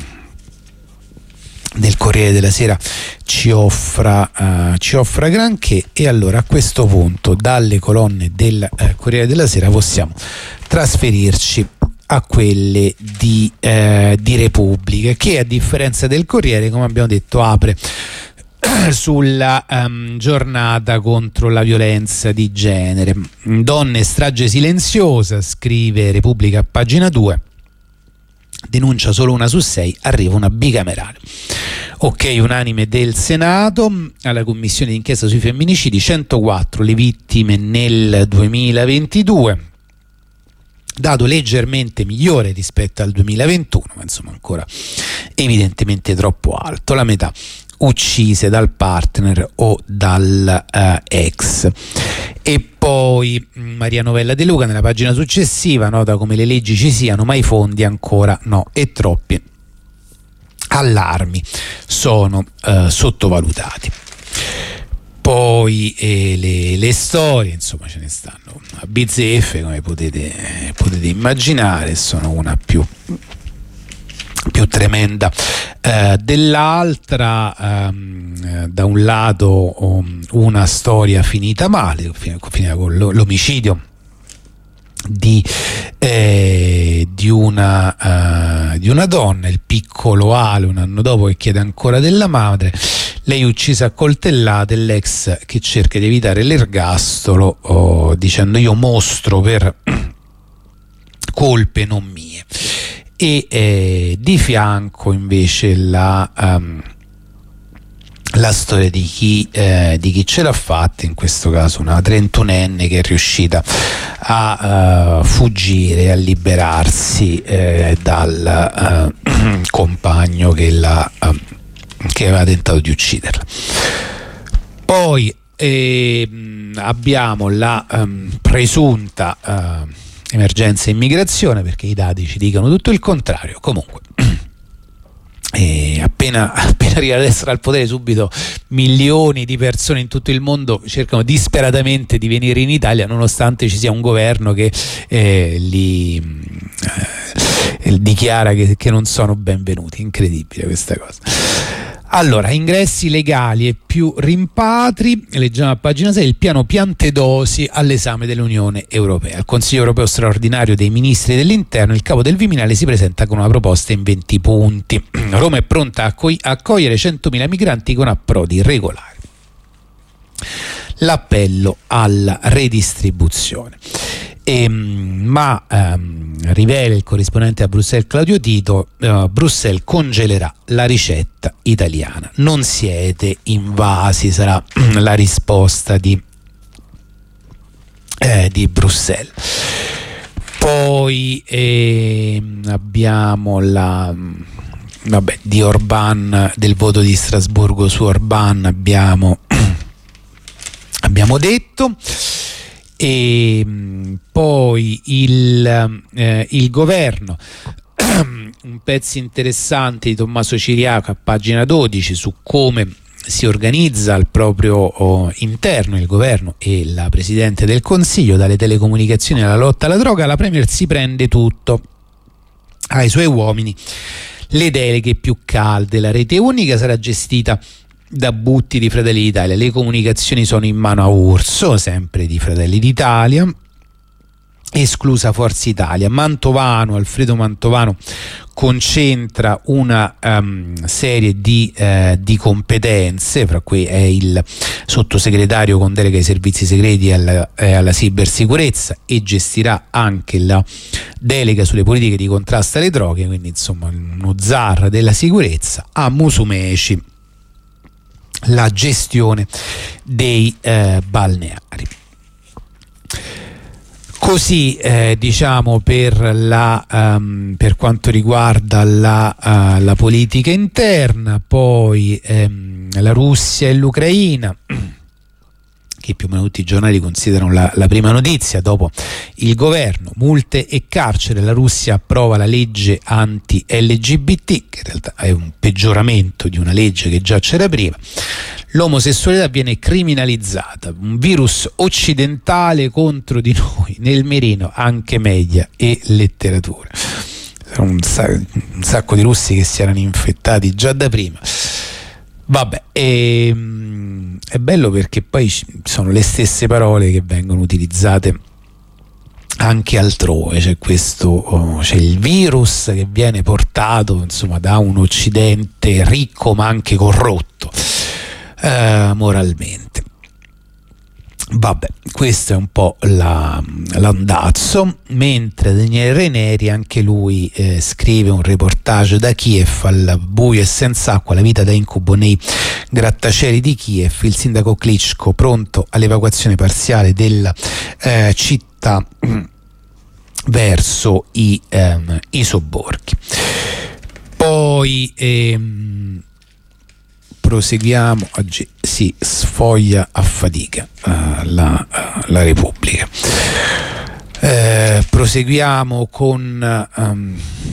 del Corriere della Sera ci offra, uh, ci offra granché, e allora a questo punto dalle colonne del uh, Corriere della Sera possiamo trasferirci a quelle di, eh, di Repubblica, che a differenza del Corriere, come abbiamo detto, apre sulla um, giornata contro la violenza di genere. Donne, strage silenziosa, scrive Repubblica a pagina due, denuncia solo una su sei, arriva una bicamerale. Ok unanime del Senato alla commissione d'inchiesta sui femminicidi, centoquattro le vittime nel duemilaventidue, dato leggermente migliore rispetto al duemilaventuno, ma insomma ancora evidentemente troppo alto, la metà uccise dal partner o dal uh, ex. E poi Maria Novella De Luca nella pagina successiva nota come le leggi ci siano ma i fondi ancora no, e troppi allarmi sono uh, sottovalutati. Poi eh, le, le storie, insomma, ce ne stanno a bizzeffe, come potete, potete immaginare, sono una più, più tremenda eh, dell'altra. ehm, da un lato um, una storia finita male, finita con l'omicidio di, eh, di, una, uh, di una donna, il piccolo Ale, un anno dopo, che chiede ancora della madre. Lei uccisa a coltellate, l'ex che cerca di evitare l'ergastolo oh, dicendo io mostro per colpe non mie. E eh, di fianco invece la, um, la storia di chi, eh, di chi ce l'ha fatta, in questo caso una trentunenne che è riuscita a uh, fuggire, a liberarsi eh, dal uh, compagno che la uh, che aveva tentato di ucciderla. Poi eh, abbiamo la um, presunta uh, emergenza immigrazione, perché i dati ci dicono tutto il contrario. Comunque eh, appena, appena arriva la destra al potere, subito milioni di persone in tutto il mondo cercano disperatamente di venire in Italia, nonostante ci sia un governo che eh, li eh, dichiara che, che non sono benvenuti. Incredibile questa cosa. Allora, ingressi legali e più rimpatri, leggiamo a pagina sei, il piano Piantedosi all'esame dell'Unione Europea. Al Consiglio Europeo straordinario dei ministri dell'interno il capo del Viminale si presenta con una proposta in venti punti. Roma è pronta a accogliere centomila migranti con approdi regolari. L'appello alla redistribuzione. E, ma ehm, rivela il corrispondente a Bruxelles Claudio Tito, eh, Bruxelles congelerà la ricetta italiana. Non siete invasi, sarà la risposta di, eh, di Bruxelles. Poi eh, abbiamo la vabbè, di Orban, del voto di Strasburgo su Orban abbiamo, abbiamo detto. E poi il, eh, il governo, un pezzo interessante di Tommaso Ciriaco a pagina dodici su come si organizza al proprio oh, interno il governo e la Presidente del Consiglio, dalle telecomunicazioni alla lotta alla droga. La Premier si prende tutto, ai suoi uomini le deleghe più calde. La rete unica sarà gestita da Butti di Fratelli d'Italia. Le comunicazioni sono in mano a Urso, sempre di Fratelli d'Italia, esclusa Forza Italia. Mantovano, Alfredo Mantovano concentra una um, serie di, eh, di competenze, fra cui è il sottosegretario con delega ai servizi segreti e alla, eh, alla cibersicurezza, e gestirà anche la delega sulle politiche di contrasto alle droghe, quindi insomma uno zar della sicurezza. A Musumeci la gestione dei eh, balneari. Così eh, diciamo per, la, um, per quanto riguarda la, uh, la politica interna. Poi ehm, la Russia e l'Ucraina, che più o meno tutti i giornali considerano la, la prima notizia. Dopo il governo, multe e carcere, la Russia approva la legge anti-L G B T, che in realtà è un peggioramento di una legge che già c'era prima. L'omosessualità viene criminalizzata, un virus occidentale contro di noi, nel mirino anche media e letteratura. Un sacco, un sacco di russi che si erano infettati già da prima. Vabbè, e, è bello perché poi sono le stesse parole che vengono utilizzate anche altrove. C'è questo, oh, c'è il virus che viene portato insomma da un occidente ricco ma anche corrotto eh, moralmente. Vabbè, questo è un po' la, l'andazzo. Mentre Daniele Raineri, anche lui eh, scrive un reportage da Kiev, al buio e senza acqua, la vita da incubo nei grattacieli di Kiev. Il sindaco Klitschko pronto all'evacuazione parziale della eh, città verso i, ehm, i sobborghi. Poi ehm, proseguiamo. Oggi si sfoglia a fatica uh, la, uh, la Repubblica. Eh, proseguiamo con, um,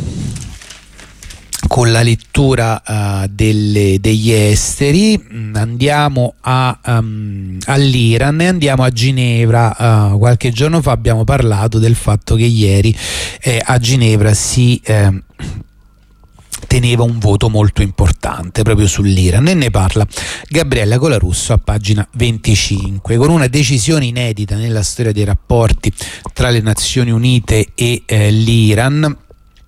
con la lettura uh, delle, degli esteri. Andiamo a, um, all'Iran e andiamo a Ginevra. Uh, qualche giorno fa abbiamo parlato del fatto che ieri eh, a Ginevra si eh, teneva un voto molto importante proprio sull'Iran, e ne parla Gabriella Colarusso a pagina venticinque. Con una decisione inedita nella storia dei rapporti tra le Nazioni Unite e eh, l'Iran,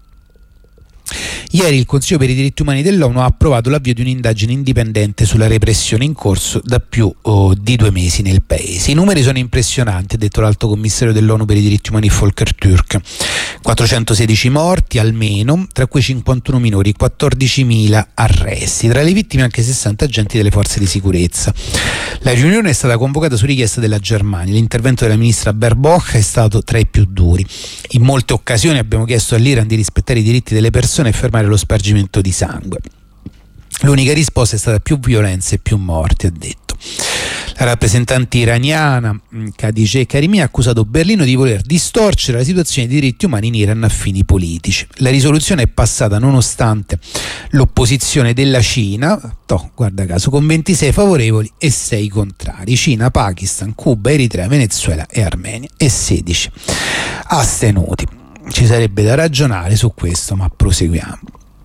ieri il Consiglio per i diritti umani dell'ONU ha approvato l'avvio di un'indagine indipendente sulla repressione in corso da più oh, di due mesi nel paese. I numeri sono impressionanti, ha detto l'alto commissario dell'ONU per i diritti umani Volker Türk. quattrocentosedici morti almeno, tra cui cinquantuno minori, quattordicimila arresti. Tra le vittime anche sessanta agenti delle forze di sicurezza. La riunione è stata convocata su richiesta della Germania. L'intervento della ministra Baerbock è stato tra i più duri. In molte occasioni abbiamo chiesto all'Iran di rispettare i diritti delle persone e fermare lo spargimento di sangue. L'unica risposta è stata più violenza e più morti, ha detto. La rappresentante iraniana Khadijeh Karimi ha accusato Berlino di voler distorcere la situazione dei diritti umani in Iran a fini politici. La risoluzione è passata nonostante l'opposizione della Cina, toh, guarda caso, con ventisei favorevoli e sei contrari. Cina, Pakistan, Cuba, Eritrea, Venezuela e Armenia, e sedici astenuti. Ci sarebbe da ragionare su questo, ma proseguiamo.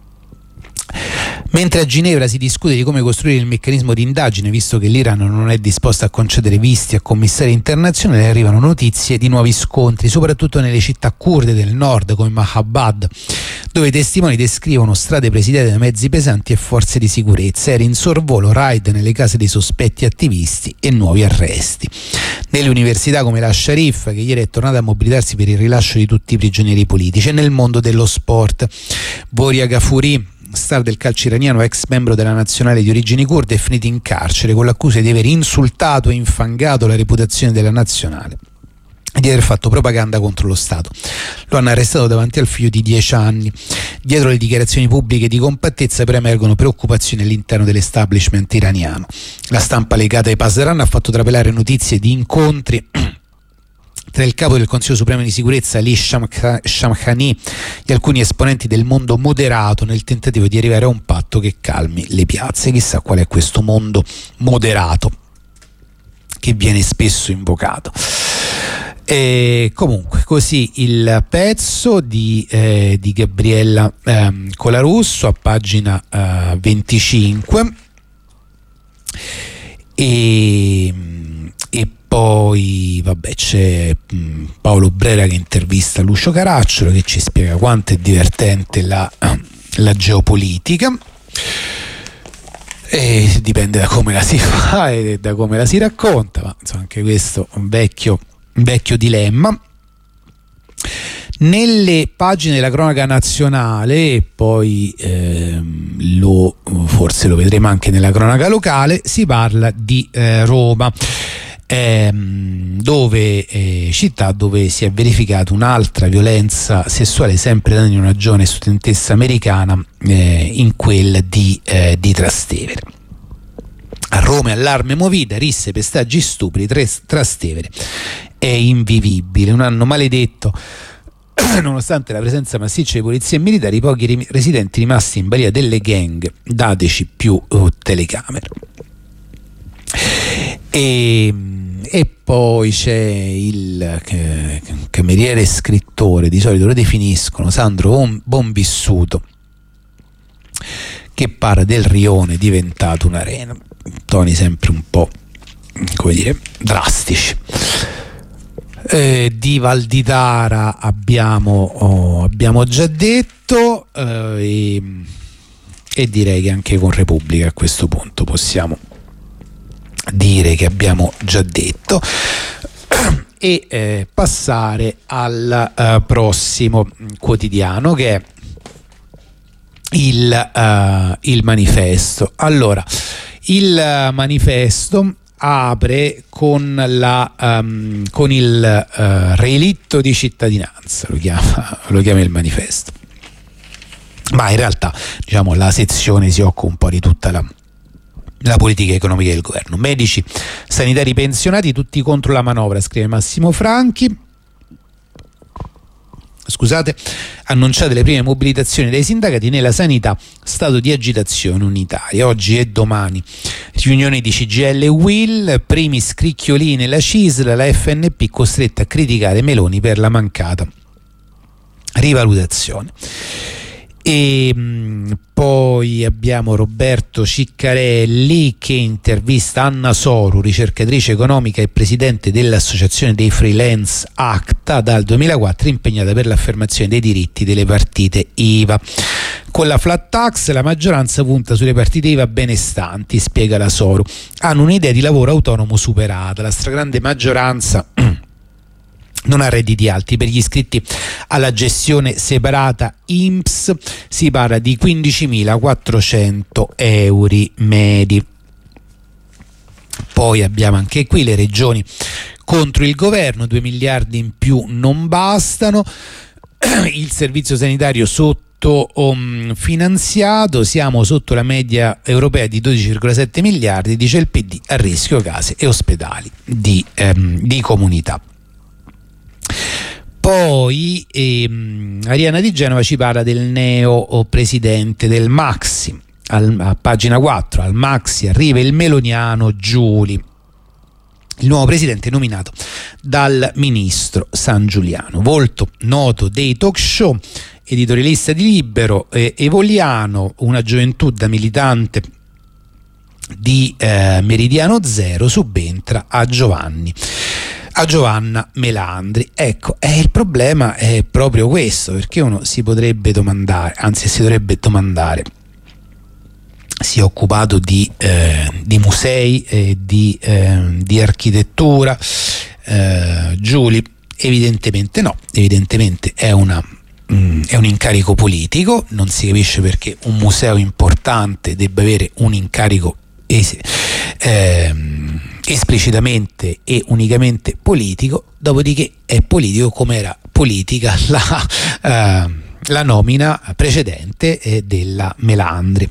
Mentre a Ginevra si discute di come costruire il meccanismo di indagine, visto che l'Iran non è disposto a concedere visti a commissari internazionali, arrivano notizie di nuovi scontri, soprattutto nelle città curde del nord come Mahabad, dove i testimoni descrivono strade presidiate da mezzi pesanti e forze di sicurezza, aerei in sorvolo, raid nelle case dei sospetti attivisti e nuovi arresti. Nelle università come la Sharif, che ieri è tornata a mobilitarsi per il rilascio di tutti i prigionieri politici, e nel mondo dello sport, Boria Ghafouri, star del calcio iraniano, ex membro della nazionale di origini kurde, è finito in carcere con l'accusa di aver insultato e infangato la reputazione della nazionale e di aver fatto propaganda contro lo Stato. Lo hanno arrestato davanti al figlio di dieci anni. Dietro le dichiarazioni pubbliche di compattezza però emergono preoccupazioni all'interno dell'establishment iraniano. La stampa legata ai Pasdaran ha fatto trapelare notizie di incontri tra il capo del Consiglio Supremo di Sicurezza Ali Shamkhani e alcuni esponenti del mondo moderato nel tentativo di arrivare a un patto che calmi le piazze. Chissà qual è questo mondo moderato che viene spesso invocato. E comunque così il pezzo di, eh, di Gabriella eh, Colarusso a pagina eh, venticinque. e, e poi vabbè c'è mh, Paolo Brera che intervista Lucio Caracciolo, che ci spiega quanto è divertente la, la geopolitica, e dipende da come la si fa e da come la si racconta, ma insomma anche questo è un vecchio, un vecchio dilemma. Nelle pagine della cronaca nazionale, e poi ehm, lo, forse lo vedremo anche nella cronaca locale, si parla di eh, Roma, ehm, dove eh, città dove si è verificata un'altra violenza sessuale, sempre in una giovane studentessa americana, eh, in quella di, eh, di Trastevere. A Roma allarme movida, risse, pestaggi, stupri, Trastevere è invivibile, un anno maledetto. Nonostante la presenza massiccia di polizia e militari, pochi rim- residenti rimasti in balia delle gang, dateci più uh, telecamere. E, e poi c'è il eh, cameriere e scrittore, di solito lo definiscono, Sandro Bonvissuto, che parla del rione diventato un'arena. Toni sempre un po', come dire, drastici. Eh, di Valditara abbiamo, oh, abbiamo già detto, eh, e, e direi che anche con Repubblica a questo punto possiamo dire che abbiamo già detto, e eh, passare al uh, prossimo quotidiano, che è il, uh, il Manifesto. Allora, il uh, Manifesto apre con, la, um, con il uh, relitto di cittadinanza, lo chiama, lo chiama il Manifesto, ma in realtà diciamo la sezione si occupa un po' di tutta la, la politica economica del governo. Medici, sanitari, pensionati, tutti contro la manovra, scrive Massimo Franchi. Scusate, annunciate le prime mobilitazioni dei sindacati nella sanità, stato di agitazione unitaria. Oggi e domani riunioni di C G I L e U I L, primi scricchiolini nella C I S L, la F N P costretta a criticare Meloni per la mancata rivalutazione. E mh, poi abbiamo Roberto Ciccarelli che intervista Anna Soru, ricercatrice economica e presidente dell'associazione dei freelance ACTA dal duemilaquattro, impegnata per l'affermazione dei diritti delle partite I V A. Con la flat tax la maggioranza punta sulle partite I V A benestanti, spiega la Soru. Hanno un'idea di lavoro autonomo superata, la stragrande maggioranza non ha redditi alti. Per gli iscritti alla gestione separata I N P S si parla di quindicimilaquattrocento euro medi. Poi abbiamo anche qui le regioni contro il governo, due miliardi in più non bastano, il servizio sanitario sotto um, finanziato, siamo sotto la media europea di dodici virgola sette miliardi, dice il P D, a rischio case e ospedali di, um, di comunità. Poi ehm, Ariana Di Genova ci parla del neo presidente del Maxi. Al, a pagina quattro, al Maxi arriva il meloniano Giuli, il nuovo presidente nominato dal ministro Sangiuliano, volto noto dei talk show, editorialista di Libero, eh, evoliano, una gioventù da militante di eh, Meridiano Zero, subentra a Giovanni a Giovanna Melandri. Ecco, eh, il problema è proprio questo, perché uno si potrebbe domandare, anzi si dovrebbe domandare, si è occupato di, eh, di musei e di, eh, di architettura, eh, Giuli? Evidentemente no, evidentemente è una mm, è un incarico politico, non si capisce perché un museo importante debba avere un incarico es- ehm, esplicitamente e unicamente politico. Dopodiché è politico come era politica la, eh, la nomina precedente eh, della Melandri,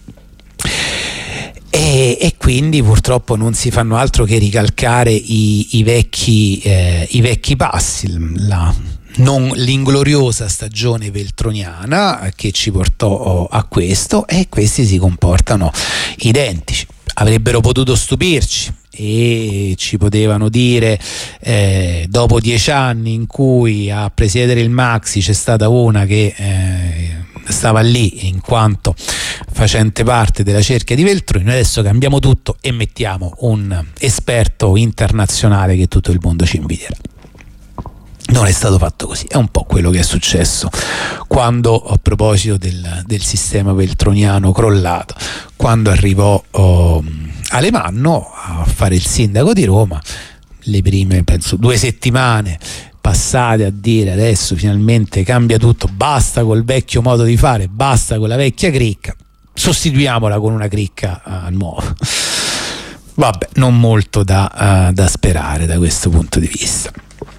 e, e quindi purtroppo non si fanno altro che ricalcare i, i, vecchi, eh, i vecchi passi, la, non l'ingloriosa stagione veltroniana che ci portò a questo, e questi si comportano identici. Avrebbero potuto stupirci e ci potevano dire, eh, dopo dieci anni in cui a presiedere il Maxi c'è stata una che eh, stava lì in quanto facente parte della cerchia di Veltroni. Noi adesso cambiamo tutto e mettiamo un esperto internazionale che tutto il mondo ci invidierà. Non è stato fatto così, è un po' quello che è successo quando, a proposito del, del sistema veltroniano crollato, quando arrivò oh, Alemanno a fare il sindaco di Roma, le prime penso due settimane passate a dire adesso finalmente cambia tutto, basta col vecchio modo di fare, basta con la vecchia cricca, sostituiamola con una cricca uh, nuova. Vabbè, non molto da, uh, da sperare da questo punto di vista.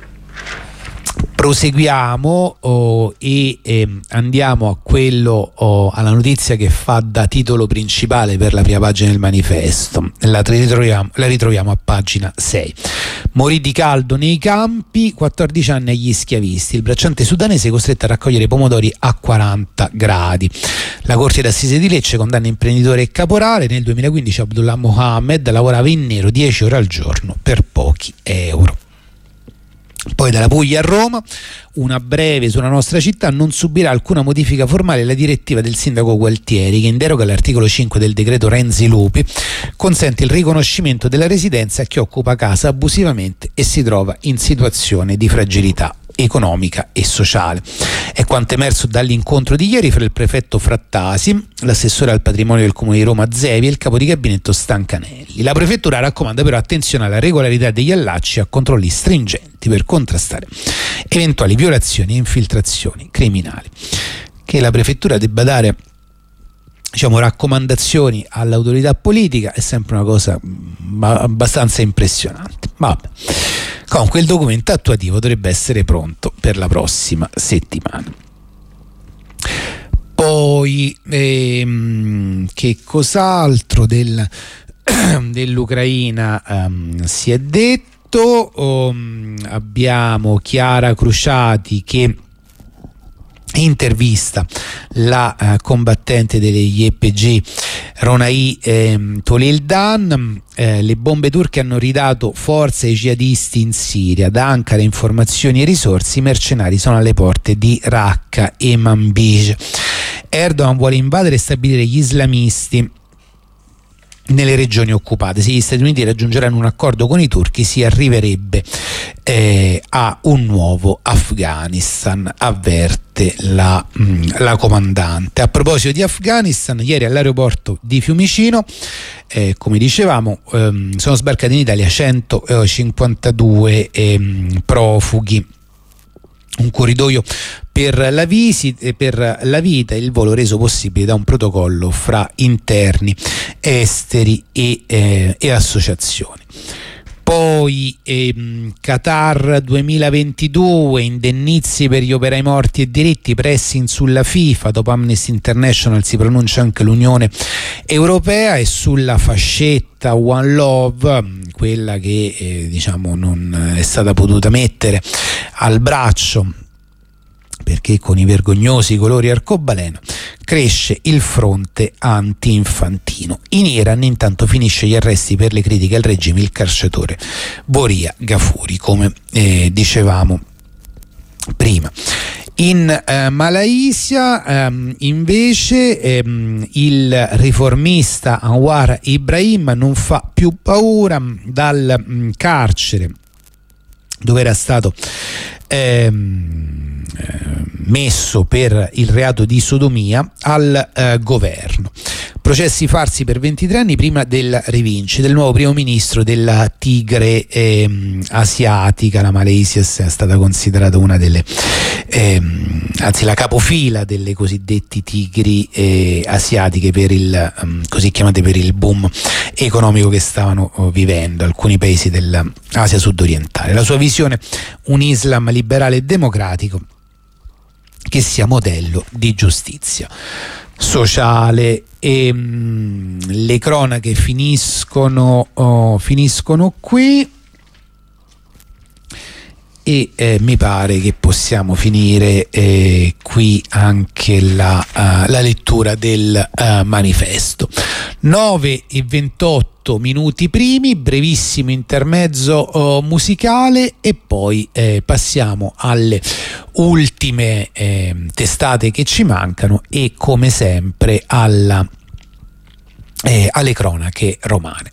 Proseguiamo oh, e eh, andiamo a quello oh, alla notizia che fa da titolo principale per la prima pagina del manifesto. La ritroviamo, la ritroviamo a pagina sei. Morì di caldo nei campi, quattordici anni agli schiavisti. Il bracciante sudanese è costretto a raccogliere pomodori a quaranta gradi. La Corte d'Assise di Lecce condanna imprenditore e caporale. Nel duemilaquindici Abdullah Mohammed lavorava in nero dieci ore al giorno per pochi euro. Poi dalla Puglia a Roma, una breve sulla nostra città: non subirà alcuna modifica formale la direttiva del sindaco Gualtieri, che in deroga all'articolo cinque del decreto Renzi-Lupi consente il riconoscimento della residenza a chi occupa casa abusivamente e si trova in situazione di fragilità economica e sociale. È quanto emerso dall'incontro di ieri fra il prefetto Frattasi, l'assessore al patrimonio del comune di Roma Zevi e il capo di gabinetto Stancanelli. La prefettura raccomanda però attenzione alla regolarità degli allacci e a controlli stringenti per contrastare eventuali violazioni e infiltrazioni criminali. Che la prefettura debba dare, diciamo, raccomandazioni all'autorità politica è sempre una cosa abbastanza impressionante. Vabbè. Comunque il documento attuativo dovrebbe essere pronto per la prossima settimana. Poi ehm, che cos'altro del, dell'Ucraina ehm, si è detto? Um, abbiamo Chiara Cruciati che intervista la uh, combattente delle Y P G Ronai eh, Tolildan. Eh, le bombe turche hanno ridato forza ai jihadisti in Siria. Da Ankara informazioni e risorse, i mercenari sono alle porte di Raqqa e Manbij. Erdogan vuole invadere e stabilire gli islamisti nelle regioni occupate. Se gli Stati Uniti raggiungeranno un accordo con i turchi si arriverebbe eh, a un nuovo Afghanistan, avverte la, mh, la comandante. A proposito di Afghanistan, ieri all'aeroporto di Fiumicino, eh, come dicevamo, ehm, sono sbarcati in Italia centocinquantadue ehm, profughi. Un corridoio per la, visita, per la vita, il volo reso possibile da un protocollo fra interni, esteri e, eh, e associazioni. Poi ehm, Qatar duemilaventidue, indennizi per gli operai morti e diritti, pressing sulla FIFA. Dopo Amnesty International si pronuncia anche l'Unione Europea, e sulla fascetta One Love, quella che eh, diciamo non è stata potuta mettere al braccio perché con i vergognosi colori arcobaleno, cresce il fronte anti-infantino. In Iran intanto finisce gli arresti per le critiche al regime il calciatore Boria Gafuri, come eh, dicevamo prima. In eh, Malaysia ehm, invece ehm, il riformista Anwar Ibrahim non fa più paura. Dal mh, carcere dove era stato ehm, messo per il reato di sodomia al eh, governo. Processi farsi per ventitré anni prima del rivinci del nuovo primo ministro della tigre ehm, asiatica. La Malaysia è stata considerata una delle ehm, anzi la capofila delle cosiddette tigri eh, asiatiche per il um, così chiamate per il boom economico che stavano oh, vivendo alcuni paesi dell'Asia sudorientale. La sua visione: un Islam liberale e democratico che sia modello di giustizia sociale. E mh, le cronache finiscono oh, finiscono qui, e eh, mi pare che possiamo finire eh, qui anche la, uh, la lettura del uh, manifesto. Nove e ventotto otto minuti primi, brevissimo intermezzo oh, musicale e poi eh, passiamo alle ultime eh, testate che ci mancano e come sempre alla, eh, alle cronache romane.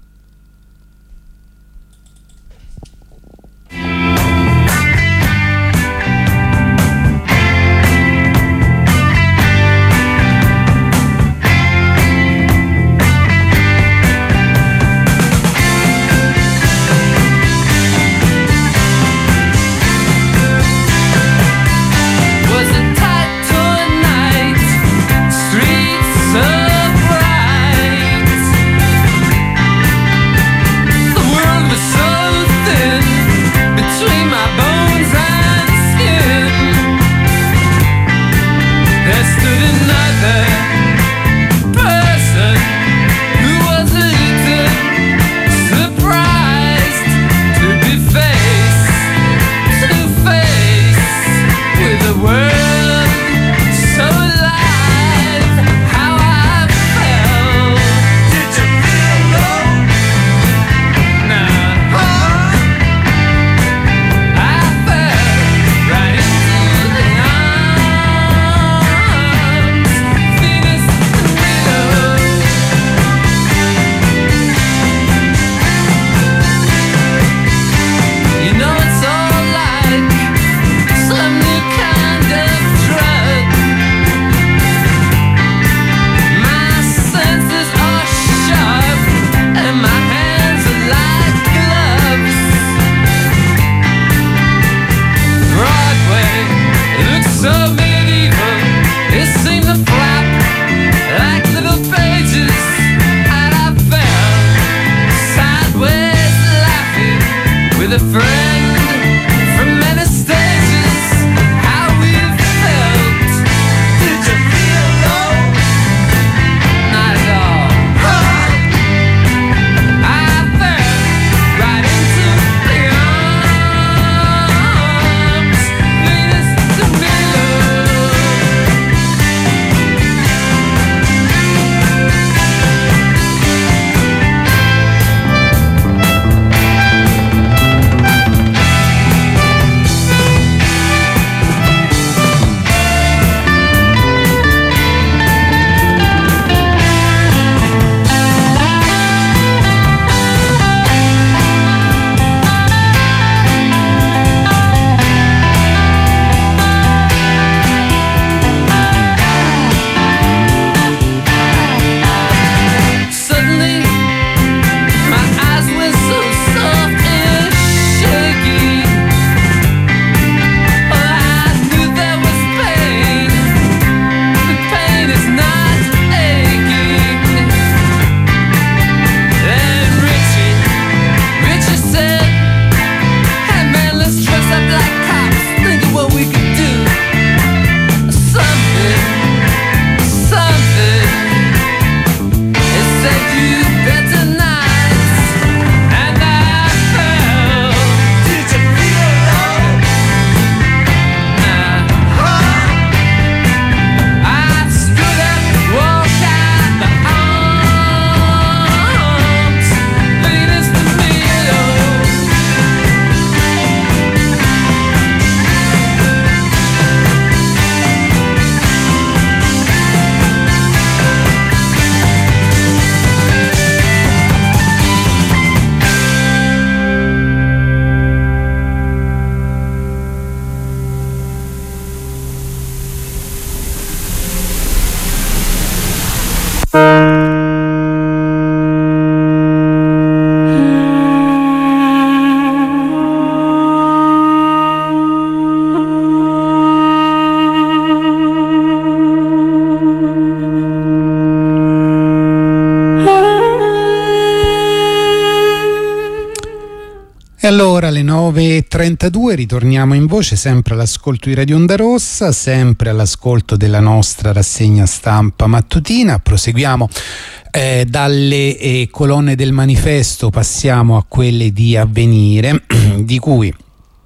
E allora alle nove e trentadue ritorniamo in voce, sempre all'ascolto di Radio Onda Rossa, sempre all'ascolto della nostra rassegna stampa mattutina. Proseguiamo eh, dalle eh, colonne del manifesto, passiamo a quelle di Avvenire, di cui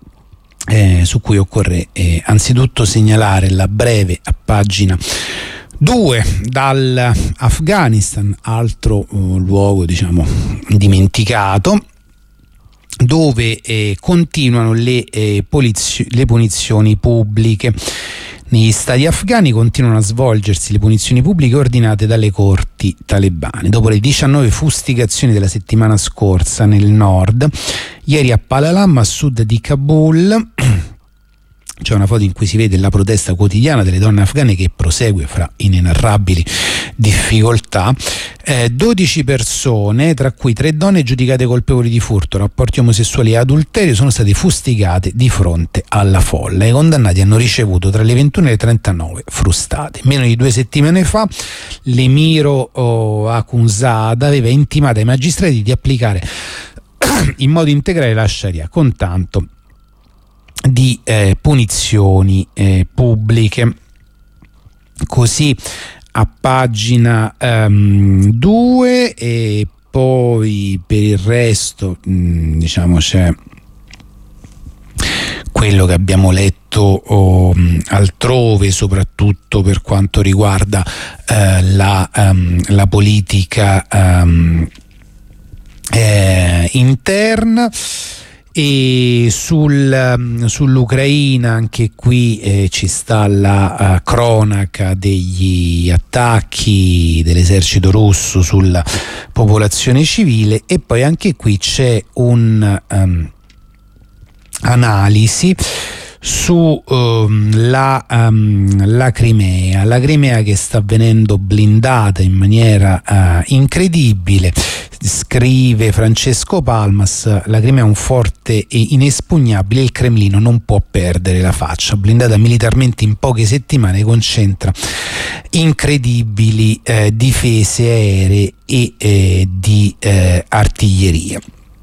Eh, su cui occorre eh, anzitutto segnalare la breve a pagina Due, dall'Afghanistan, altro uh, luogo diciamo dimenticato, dove eh, continuano le, eh, polizio- le punizioni pubbliche. Negli stati afghani continuano a svolgersi le punizioni pubbliche ordinate dalle corti talebane. Dopo le diciannove fustigazioni della settimana scorsa nel nord, ieri a Palalam, a sud di Kabul, c'è una foto in cui si vede la protesta quotidiana delle donne afghane che prosegue fra inenarrabili difficoltà. Eh, dodici persone, tra cui tre donne giudicate colpevoli di furto, rapporti omosessuali e adulterio, sono state fustigate di fronte alla folla. I condannati hanno ricevuto tra le ventuno e le trentanove frustate. Meno di due settimane fa l'emiro oh, Akhundzada aveva intimato ai magistrati di applicare in modo integrale la Sharia, con tanto di eh, punizioni eh, pubbliche. Così a pagina due, um, e poi per il resto mh, diciamo c'è quello che abbiamo letto oh, altrove, soprattutto per quanto riguarda eh, la, um, la politica um, eh, interna. E sul, sull'Ucraina anche qui eh, ci sta la uh, cronaca degli attacchi dell'esercito russo sulla popolazione civile, e poi anche qui c'è un'analisi um, su um, la, um, la Crimea, la Crimea che sta venendo blindata in maniera uh, incredibile. Scrive Francesco Palmas: la Crimea è un forte e inespugnabile, il Cremlino non può perdere la faccia. Blindata militarmente in poche settimane, concentra incredibili eh, difese aeree e eh, di eh, artiglieria.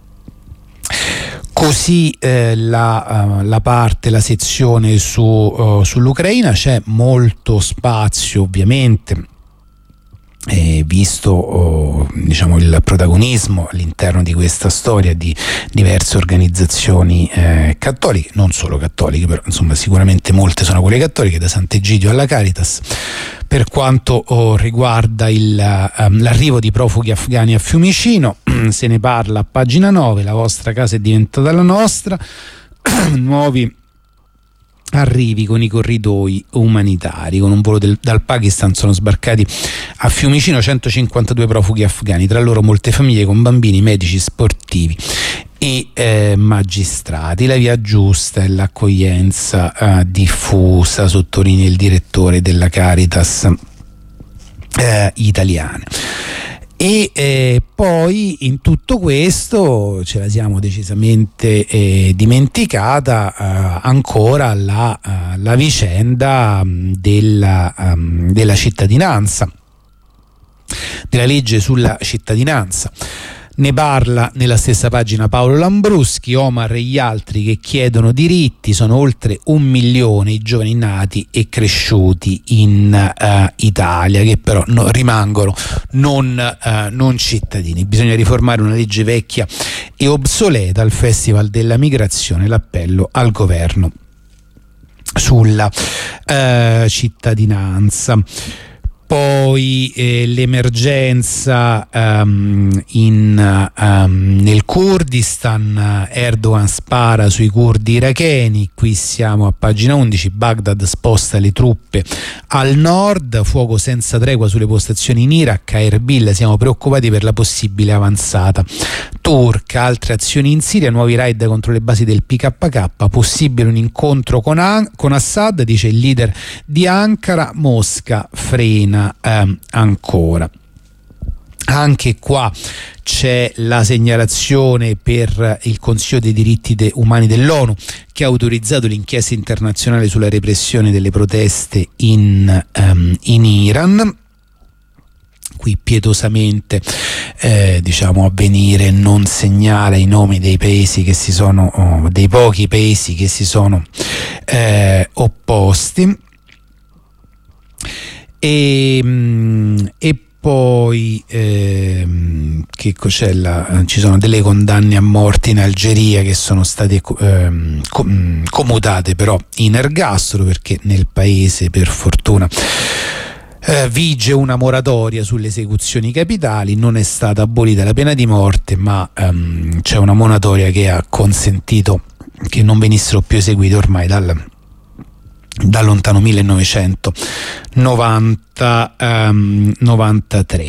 Così eh, la, uh, la parte, la sezione su, uh, sull'Ucraina. C'è molto spazio ovviamente, Eh, visto oh, diciamo il protagonismo all'interno di questa storia di diverse organizzazioni eh, cattoliche, non solo cattoliche, però insomma sicuramente molte sono quelle cattoliche, da Sant'Egidio alla Caritas. Per quanto oh, riguarda il, um, l'arrivo di profughi afghani a Fiumicino, se ne parla a pagina nove. La vostra casa è diventata la nostra. Nuovi arrivi con i corridoi umanitari. Con un volo del, dal Pakistan sono sbarcati a Fiumicino centocinquantadue profughi afghani, tra loro molte famiglie con bambini, medici, sportivi e eh, magistrati. La via giusta è l'accoglienza eh, diffusa, sottolinea il direttore della Caritas eh, italiana. E eh, poi in tutto questo ce la siamo decisamente eh, dimenticata eh, ancora la, uh, la vicenda um, della, um, della cittadinanza, della legge sulla cittadinanza. Ne parla nella stessa pagina Paolo Lambruschi. Omar e gli altri che chiedono diritti, sono oltre un milione i giovani nati e cresciuti in uh, Italia che però no, rimangono non, uh, non cittadini. Bisogna riformare una legge vecchia e obsoleta. Al Festival della Migrazione l'appello al governo sulla uh, cittadinanza. Poi eh, l'emergenza um, in, um, nel Kurdistan. Erdogan spara sui curdi iracheni. Qui siamo a pagina undici. Baghdad sposta le truppe al nord. Fuoco senza tregua sulle postazioni in Iraq. A Erbil siamo preoccupati per la possibile avanzata turca. Altre azioni in Siria, nuovi raid contro le basi del P K K. Possibile un incontro con, An- con Assad, dice il leader di Ankara. Mosca frena Eh, ancora. Anche qua c'è la segnalazione per il Consiglio dei diritti de- umani dell'ONU, che ha autorizzato l'inchiesta internazionale sulla repressione delle proteste in, um, in Iran. Qui pietosamente eh, diciamo Avvenire non segnala i nomi dei paesi che si sono oh, dei pochi paesi che si sono eh, opposti. E, e poi ehm, che c'è la, ci sono delle condanne a morte in Algeria che sono state ehm, com, commutate però in ergastolo, perché nel paese per fortuna Eh, vige una moratoria sulle esecuzioni capitali, non è stata abolita la pena di morte, ma ehm, c'è una moratoria che ha consentito che non venissero più eseguite ormai dal, dal lontano millenovecentonovantatré.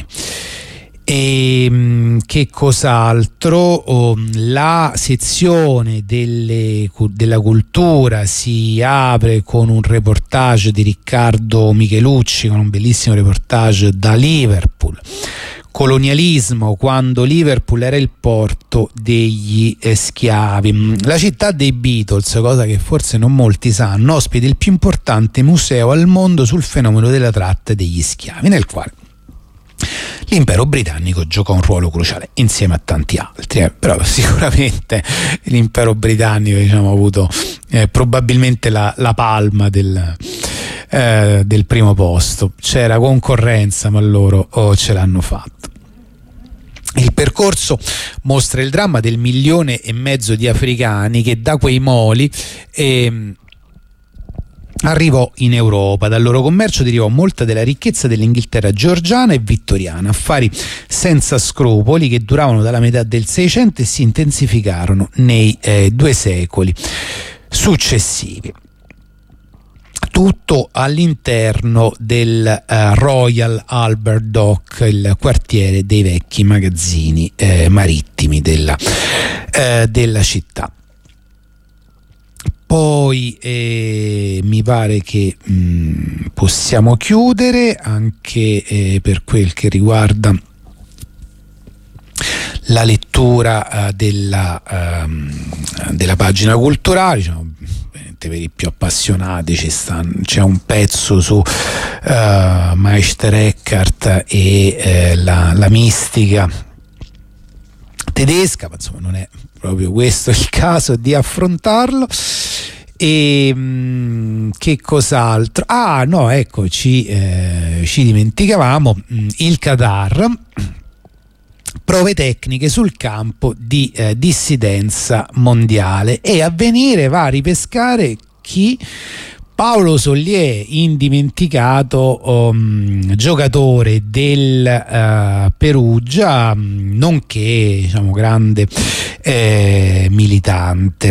E che cos'altro? Oh, la sezione delle, della cultura si apre con un reportage di Riccardo Michelucci, con un bellissimo reportage da Liverpool. Colonialismo, quando Liverpool era il porto degli eh, schiavi. La città dei Beatles, cosa che forse non molti sanno, ospita il più importante museo al mondo sul fenomeno della tratta degli schiavi, nel quale l'impero britannico gioca un ruolo cruciale insieme a tanti altri, eh, però sicuramente l'impero britannico, diciamo, ha avuto eh, probabilmente la, la palma del, eh, del primo posto. C'era concorrenza, ma loro oh, ce l'hanno fatto. Il percorso mostra il dramma del milione e mezzo di africani che da quei moli eh, arrivò in Europa. Dal loro commercio derivò molta della ricchezza dell'Inghilterra georgiana e vittoriana, affari senza scrupoli che duravano dalla metà del Seicento e si intensificarono nei eh, due secoli successivi. Tutto all'interno del uh, Royal Albert Dock, il quartiere dei vecchi magazzini eh, marittimi della, eh, della città. Poi eh, mi pare che mh, possiamo chiudere anche eh, per quel che riguarda la lettura uh, della, uh, della pagina culturale. Diciamo, per i più appassionati ci stanno, c'è un pezzo su uh, Meister Eckhart e eh, la, la mistica tedesca, ma insomma non è proprio questo il caso di affrontarlo. E mh, che cos'altro? Ah no, ecco, ci, eh, ci dimenticavamo mh, il Qatar, prove tecniche sul campo di eh, dissidenza mondiale, e Avvenire va a ripescare chi? Paolo Sollier, indimenticato um, giocatore del uh, Perugia, um, nonché, diciamo, grande eh, militante.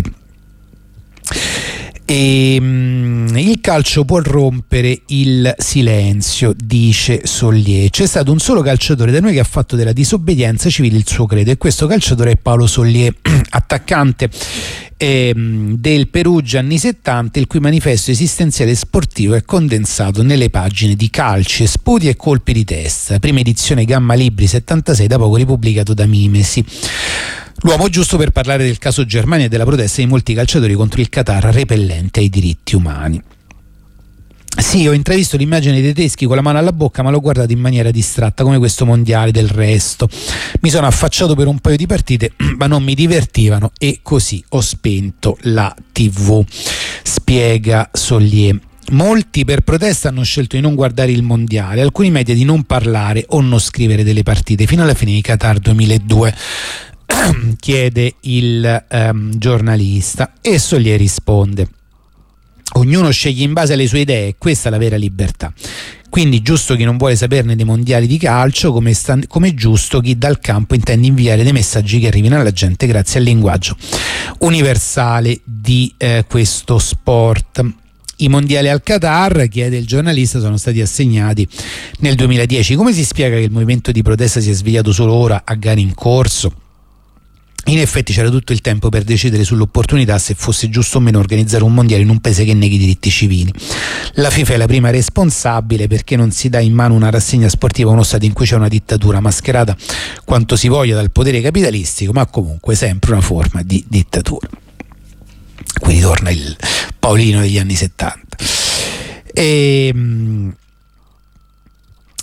E, um, il calcio può rompere il silenzio, dice Sollier. C'è stato un solo calciatore da noi che ha fatto della disobbedienza civile il suo credo, e questo calciatore è Paolo Sollier, attaccante eh, del Perugia anni settanta, il cui manifesto esistenziale e sportivo è condensato nelle pagine di Calci, Sputi e Colpi di Testa, prima edizione Gamma Libri settantasei, da poco ripubblicato da Mimesi. L'uomo giusto per parlare del caso Germania e della protesta di molti calciatori contro il Qatar repellente ai diritti umani. Sì, ho intravisto l'immagine dei tedeschi con la mano alla bocca, ma l'ho guardato in maniera distratta, come questo mondiale del resto. Mi sono affacciato per un paio di partite, ma non mi divertivano, e così ho spento la tivù, spiega Sollier. Molti per protesta hanno scelto di non guardare il mondiale, alcuni media di non parlare o non scrivere delle partite fino alla fine di Qatar duemiladue. Chiede il um, giornalista, e Sollier risponde: ognuno sceglie in base alle sue idee, questa è la vera libertà. Quindi giusto chi non vuole saperne dei mondiali di calcio, come, sta, come giusto chi dal campo intende inviare dei messaggi che arrivino alla gente grazie al linguaggio universale di eh, questo sport. I mondiali al Qatar, chiede il giornalista, sono stati assegnati nel duemiladieci. Come si spiega che il movimento di protesta si è svegliato solo ora a gare in corso? In effetti c'era tutto il tempo per decidere sull'opportunità se fosse giusto o meno organizzare un mondiale in un paese che neghi i diritti civili. La FIFA è la prima responsabile, perché non si dà in mano una rassegna sportiva a uno stato in cui c'è una dittatura mascherata quanto si voglia dal potere capitalistico, ma comunque sempre una forma di dittatura. Qui ritorna il Paolino degli anni settanta. E,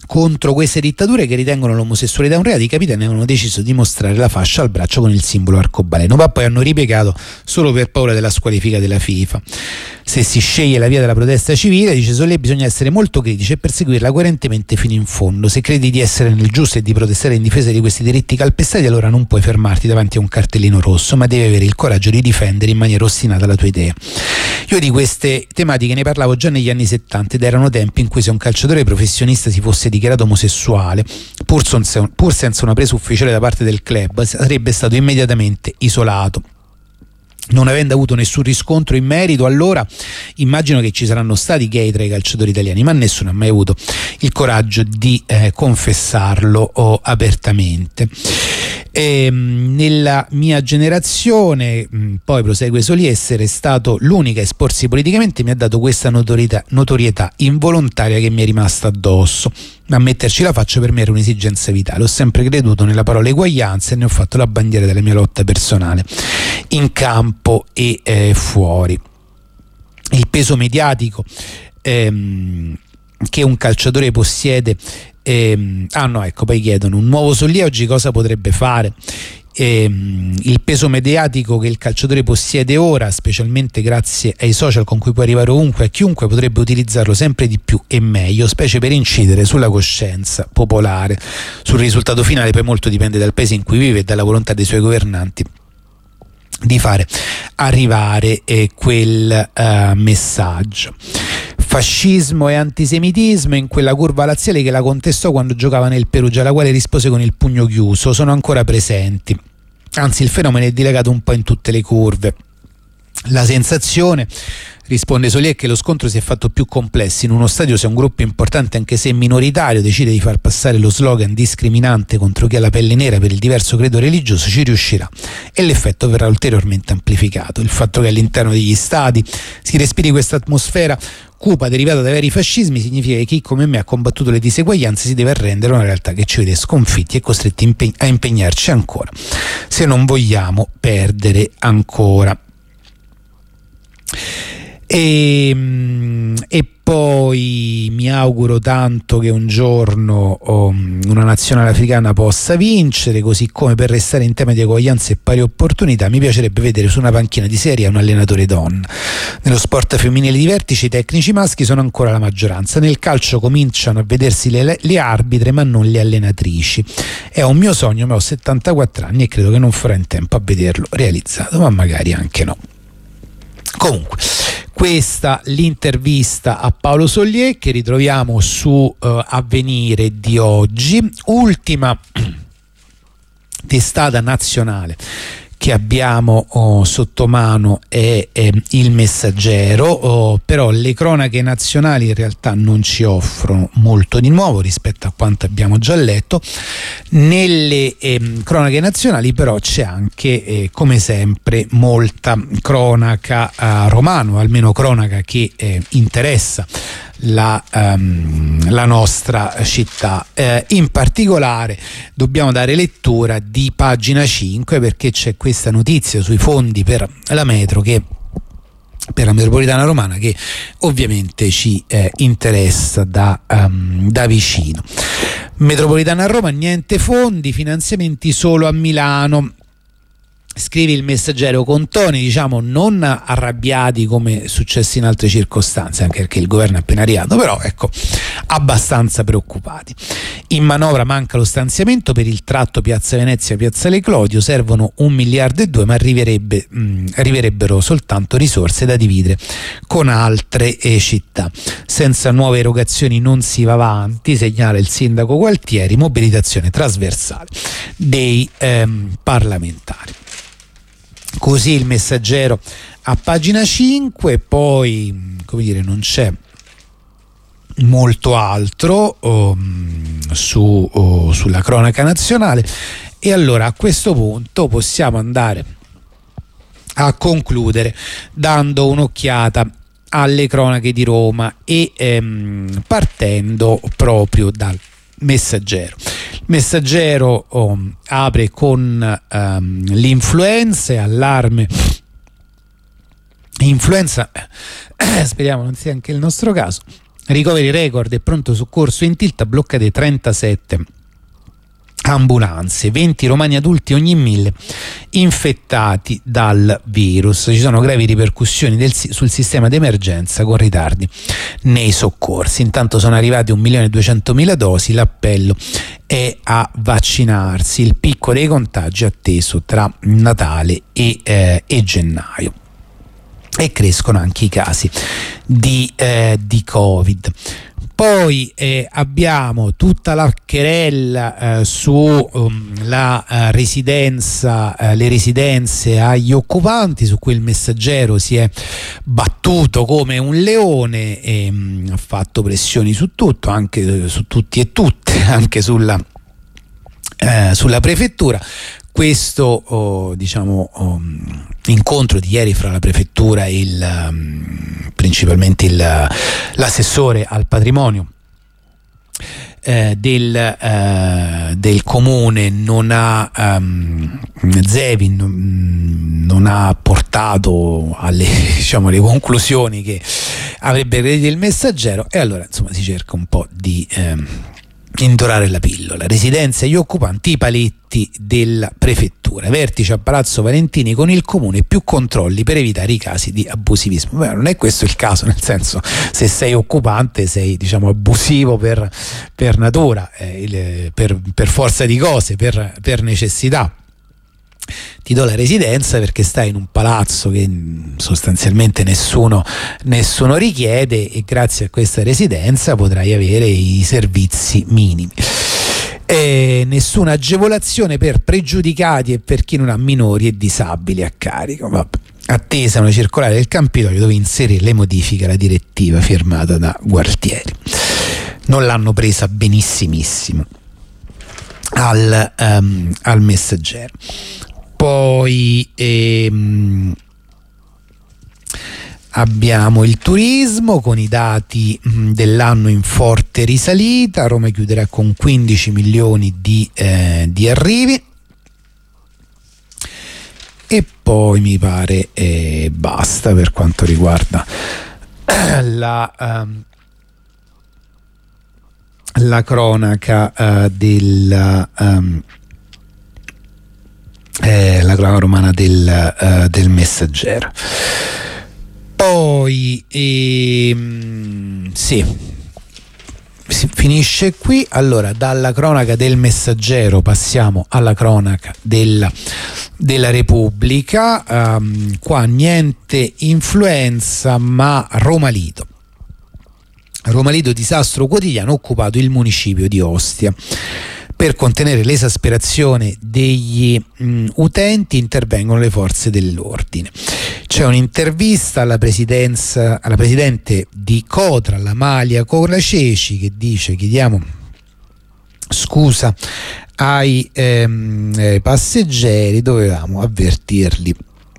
Contro queste dittature che ritengono l'omosessualità un reato, i capitani avevano deciso di mostrare la fascia al braccio con il simbolo arcobaleno, ma poi hanno ripiegato solo per paura della squalifica della FIFA. Se si sceglie la via della protesta civile, dice Solé, bisogna essere molto critici e perseguirla coerentemente fino in fondo. Se credi di essere nel giusto e di protestare in difesa di questi diritti calpestati, allora non puoi fermarti davanti a un cartellino rosso, ma devi avere il coraggio di difendere in maniera ostinata la tua idea. Io di queste tematiche ne parlavo già negli anni settanta ed erano tempi in cui se un calciatore professionista si fosse dichiarato omosessuale, pur, son, pur senza una presa ufficiale da parte del club, sarebbe stato immediatamente isolato. Non avendo avuto nessun riscontro in merito, allora immagino che ci saranno stati gay tra i calciatori italiani, ma nessuno ha mai avuto il coraggio di eh, confessarlo oh, apertamente. E, nella mia generazione, mh, poi prosegue Solé, essere stato l'unica a esporsi politicamente mi ha dato questa notorietà, notorietà involontaria che mi è rimasta addosso. Ma metterci la faccia per me era un'esigenza vitale. Ho sempre creduto nella parola eguaglianza e ne ho fatto la bandiera della mia lotta personale, in campo e eh, fuori. Il peso mediatico ehm, che un calciatore possiede. Ehm, ah no, ecco, poi chiedono: un nuovo Solé oggi cosa potrebbe fare? Ehm, il peso mediatico che il calciatore possiede ora, specialmente grazie ai social con cui può arrivare ovunque, a chiunque, potrebbe utilizzarlo sempre di più e meglio, specie per incidere sulla coscienza popolare. Sul risultato finale poi molto dipende dal paese in cui vive e dalla volontà dei suoi governanti di fare arrivare eh, quel uh, messaggio. Fascismo e antisemitismo in quella curva laziale che la contestò quando giocava nel Perugia, alla quale rispose con il pugno chiuso, sono ancora presenti. Anzi, il fenomeno è dilagato un po' in tutte le curve. La sensazione, risponde Solé, è che lo scontro si è fatto più complesso. In uno stadio, se un gruppo importante, anche se minoritario, decide di far passare lo slogan discriminante contro chi ha la pelle nera per il diverso credo religioso, ci riuscirà e l'effetto verrà ulteriormente amplificato. Il fatto che all'interno degli stadi si respiri questa atmosfera cupa derivata da veri fascismi significa che chi come me ha combattuto le diseguaglianze si deve arrendere a una realtà che ci vede sconfitti e costretti impeg- a impegnarci ancora, se non vogliamo perdere ancora. E, e poi mi auguro tanto che un giorno um, una nazionale africana possa vincere, così come, per restare in tema di eguaglianza e pari opportunità, mi piacerebbe vedere su una panchina di Serie A un allenatore donna. Nello sport femminile di vertice i tecnici maschi sono ancora la maggioranza, nel calcio cominciano a vedersi le, le arbitre ma non le allenatrici. È un mio sogno, ma ho settantaquattro anni e credo che non farò in tempo a vederlo realizzato, ma magari anche no. Comunque, questa l'intervista a Paolo Solé che ritroviamo su uh, Avvenire di oggi. Ultima testata nazionale che abbiamo oh, sotto mano è, è Il Messaggero, oh, però le cronache nazionali in realtà non ci offrono molto di nuovo rispetto a quanto abbiamo già letto. Nelle eh, cronache nazionali però c'è anche eh, come sempre molta cronaca eh, romana, o almeno cronaca che eh, interessa La, um, la nostra città. Eh, in particolare dobbiamo dare lettura di Pagina cinque, perché c'è questa notizia sui fondi per la metro, che per la metropolitana romana, che ovviamente ci eh, interessa da, um, da vicino. Metropolitana a Roma, niente fondi, finanziamenti solo a Milano. Scrive Il Messaggero con toni, diciamo, non arrabbiati come successi in altre circostanze, anche perché il governo è appena arrivato, però ecco, abbastanza preoccupati. In manovra manca lo stanziamento per il tratto Piazza Venezia Piazzale Clodio, servono un miliardo e due, ma arriverebbe, mh, arriverebbero soltanto risorse da dividere con altre eh, città. Senza nuove erogazioni non si va avanti, segnala il sindaco Gualtieri, mobilitazione trasversale dei ehm, parlamentari. Così Il Messaggero a Pagina cinque. Poi, come dire, non c'è molto altro um, su, uh, sulla cronaca nazionale, e allora a questo punto possiamo andare a concludere dando un'occhiata alle cronache di Roma e ehm, partendo proprio dal Messaggero. Il Messaggero oh, apre con um, l'influenza, allarme influenza, eh, speriamo non sia anche il nostro caso. ricoveri record e pronto soccorso in tilt, bloccate trentasette ambulanze, venti romani adulti ogni mille infettati dal virus. Ci sono gravi ripercussioni del, sul sistema d'emergenza con ritardi nei soccorsi. Intanto sono arrivati un milione e duecentomila dosi, l'appello è a vaccinarsi, il picco dei contagi atteso tra Natale e, eh, e gennaio. E crescono anche i casi di, eh, di Covid. Poi eh, abbiamo tutta la querella eh, su um, la uh, residenza, uh, le residenze agli occupanti, su cui il Messaggero si è battuto come un leone e um, ha fatto pressioni su tutto, anche su tutti e tutte, anche sulla, uh, sulla prefettura. Questo oh, diciamo oh, incontro di ieri fra la prefettura e il, um, principalmente il, l'assessore al patrimonio eh, del, eh, del comune non ha um, Zevi non, non ha portato alle, diciamo, le conclusioni che avrebbe credito il Messaggero, e allora insomma si cerca un po' di ehm, indorare la pillola. Residenze agli occupanti, i paletti della prefettura, vertice a Palazzo Valentini con il comune, più controlli per evitare i casi di abusivismo. Beh, non è questo il caso, nel senso, se sei occupante sei, diciamo, abusivo per, per natura, eh, il, per, per forza di cose, per, per necessità. Ti do la residenza perché stai in un palazzo che sostanzialmente nessuno, nessuno richiede, e grazie a questa residenza potrai avere i servizi minimi. E nessuna agevolazione per pregiudicati e per chi non ha minori e disabili a carico. Vabbè. Attesa una circolare del Campidoglio dove inserire le modifiche alla direttiva firmata da Gualtieri. Non l'hanno presa benissimissimo al, um, al Messaggero. Poi ehm, abbiamo il turismo con i dati mh, dell'anno in forte risalita. Roma chiuderà con quindici milioni di, eh, di arrivi, e poi mi pare eh, basta per quanto riguarda la, um, la cronaca uh, del um, Eh, la cronaca romana del, uh, del Messaggero. Poi ehm, sì, si finisce qui. Allora, dalla cronaca del Messaggero passiamo alla cronaca della, della Repubblica. Um, qua niente influenza ma Roma Lido. Roma Lido, disastro quotidiano, occupato il municipio di Ostia. Per contenere l'esasperazione degli mh, utenti intervengono le forze dell'ordine. C'è un'intervista alla presidenza, alla presidente di Cotra, la Malia Coraceci, che dice: chiediamo scusa ai ehm, eh, passeggeri, dovevamo avvertirli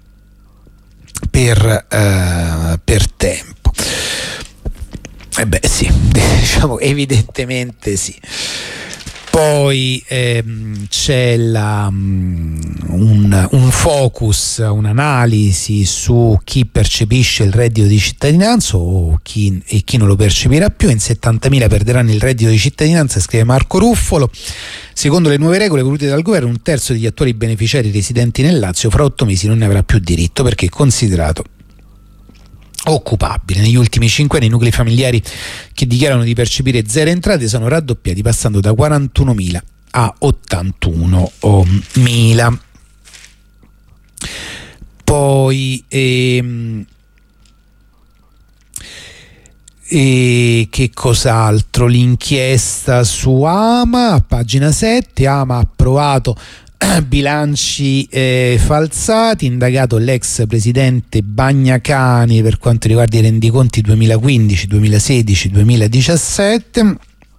per, eh, per tempo. E beh sì, diciamo evidentemente sì. Poi ehm, c'è la, um, un, un focus, un'analisi su chi percepisce il reddito di cittadinanza o chi, e chi non lo percepirà più. In settantamila perderanno il reddito di cittadinanza, scrive Marco Ruffolo. Secondo le nuove regole volute dal governo, un terzo degli attuali beneficiari residenti nel Lazio fra otto mesi non ne avrà più diritto perché è considerato occupabile. Negli ultimi cinque anni i nuclei familiari che dichiarano di percepire zero entrate sono raddoppiati, passando da quarantunomila a ottantunomila. Poi ehm, e che cos'altro? L'inchiesta su Ama, pagina sette. Ama ha approvato bilanci eh, falsati, indagato l'ex presidente Bagnacani per quanto riguarda i rendiconti duemilaquindici, duemilasedici, duemiladiciassette.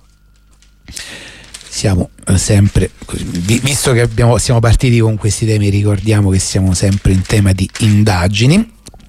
Siamo eh, sempre, visto che abbiamo, siamo partiti con questi temi, ricordiamo che siamo sempre in tema di indagini.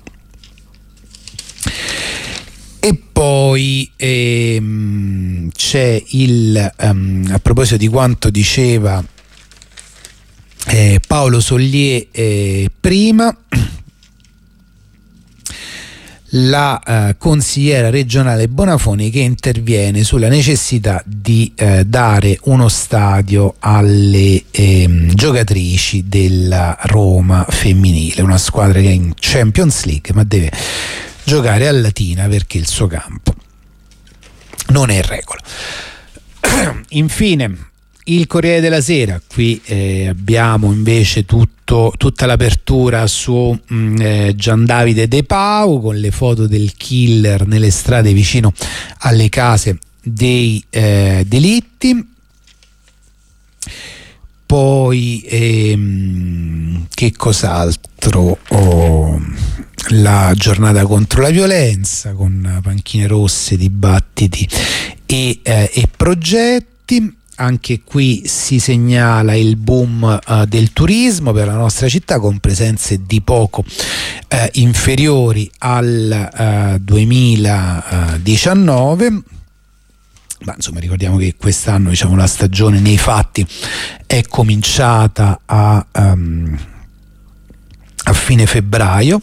E poi ehm, c'è il um, a proposito di quanto diceva Eh, Paolo Sollier eh, prima, la eh, consigliera regionale Bonafoni, che interviene sulla necessità di eh, dare uno stadio alle eh, giocatrici della Roma femminile, una squadra che è in Champions League ma deve giocare a Latina perché il suo campo non è in regola. Infine il Corriere della Sera, qui eh, abbiamo invece tutto, tutta l'apertura su mh, eh, Gian Davide De Pau, con le foto del killer nelle strade vicino alle case dei eh, delitti. Poi ehm, che cos'altro? Oh, la giornata contro la violenza, con panchine rosse, dibattiti e, eh, e progetti. Anche qui si segnala il boom uh, del turismo per la nostra città, con presenze di poco uh, inferiori al uh, duemiladiciannove. Ma insomma, ricordiamo che quest'anno, diciamo, la stagione nei fatti è cominciata a, um, a fine febbraio.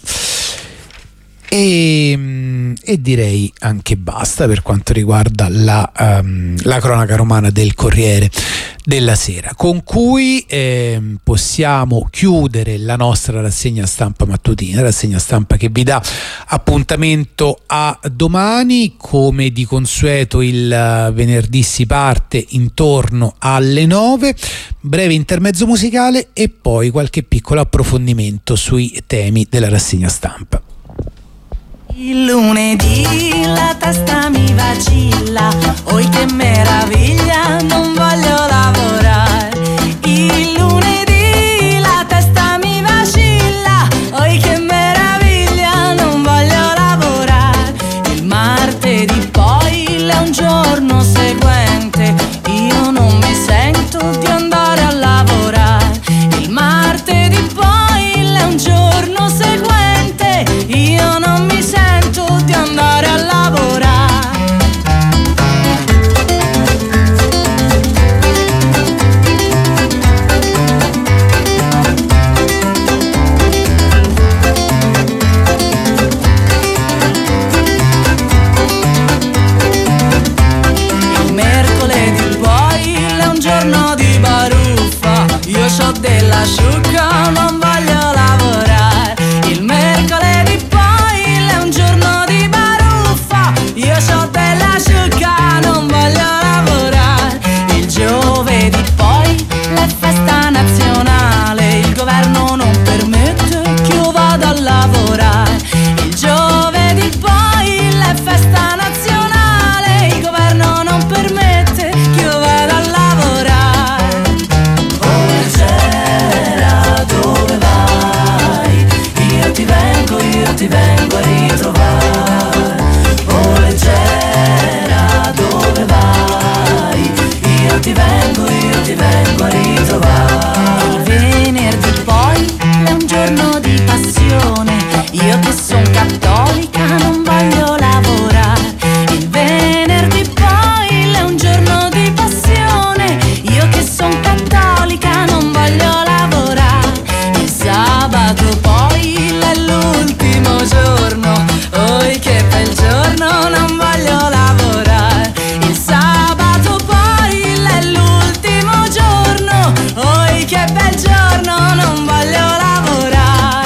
E, e direi anche basta per quanto riguarda la, um, la cronaca romana del Corriere della Sera, con cui eh, possiamo chiudere la nostra rassegna stampa mattutina, rassegna stampa che vi dà appuntamento a domani. Come di consueto il venerdì si parte intorno alle nove, breve intermezzo musicale e poi qualche piccolo approfondimento sui temi della rassegna stampa. Il lunedì la testa mi vacilla, oi che meraviglia, non voglio lavorare. Il lunedì la testa mi vacilla, oi che meraviglia, non voglio lavorare. Il martedì poi è un giorno seguente, io non mi sento di andare a lavorare. Il martedì poi è un giorno seguente, io non mi sento di andare a lavorare. Il mercoledì poi è un giorno di baruffa, io c'ho della sciucca, non voglio lavorare. Il mercoledì io so della sciucca, non voglio lavorare. Il giovedì poi la festa nazionale, il governo non permette che io vada a lavorare. Il giovedì poi la festa nazionale, il governo non permette che io vada a lavorare. Oh leggera, dove vai? Io ti vengo, io ti vengo a ritrovare. Oh leggera, dove vai? Io ti vengo, io ti vengo a ritrovare. Il venerdì poi è un giorno di passione, io che son cattolica non voglio lavorare. Il venerdì poi è un giorno di passione, io che son cattolica non voglio lavorare. Il sabato poi è l'ultimo giorno, oi che bel giorno, non voglio lavorare. Il sabato poi è l'ultimo giorno, oi che bel giorno, non voglio lavorare.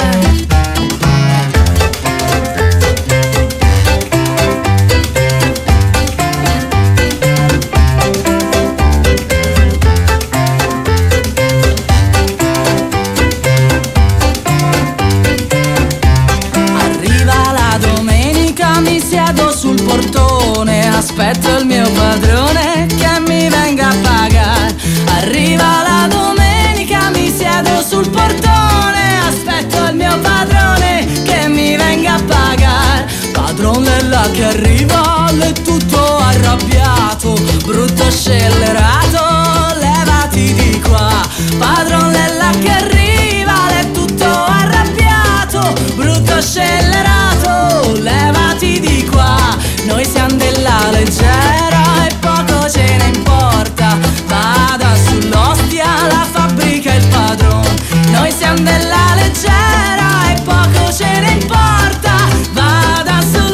Arriva la domenica, mi siedo sul portone, aspetto il mio padrone che mi venga a pagare. Arriva la domenica, mi siedo sul portone, aspetto il mio padrone che mi venga a pagare. Padrone là che arriva, l'è tutto arrabbiato, brutto scellerato, levati di qua. Padrone là che arriva, l'è tutto arrabbiato, brutto scellerato, levati di qua. Noi siamo della leggera e poco ce ne importa, vada sull'ostia, la fabbrica e il padrone. Noi siamo della leggera e poco ce ne importa, vada sull'ostia.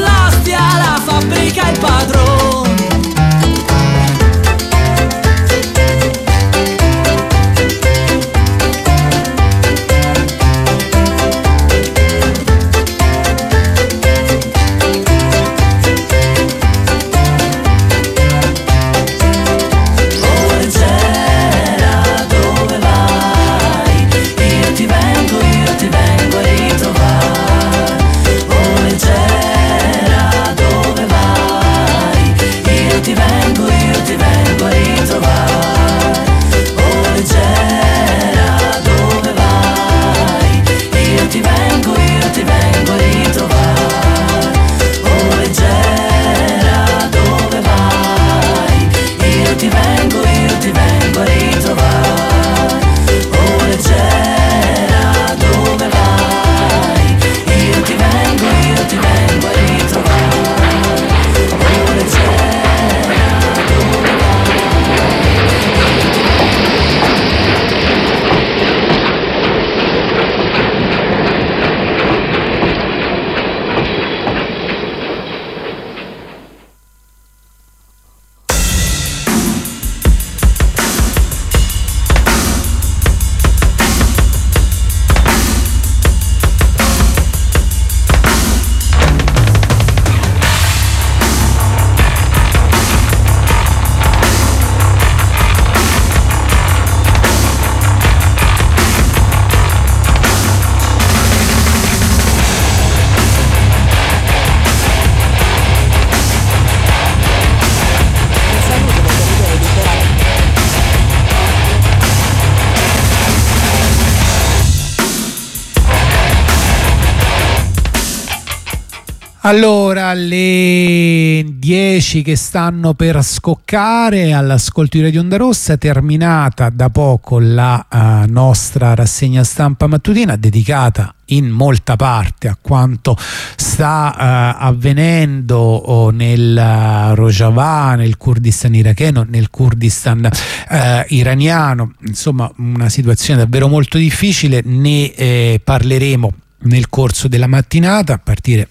Allora, le dieci che stanno per scoccare all'ascolto di Radio Onda Rossa, terminata da poco la uh, nostra rassegna stampa mattutina dedicata in molta parte a quanto sta uh, avvenendo oh, nel uh, Rojava, nel Kurdistan iracheno, nel Kurdistan uh, iraniano, insomma una situazione davvero molto difficile. Ne eh, parleremo nel corso della mattinata a partire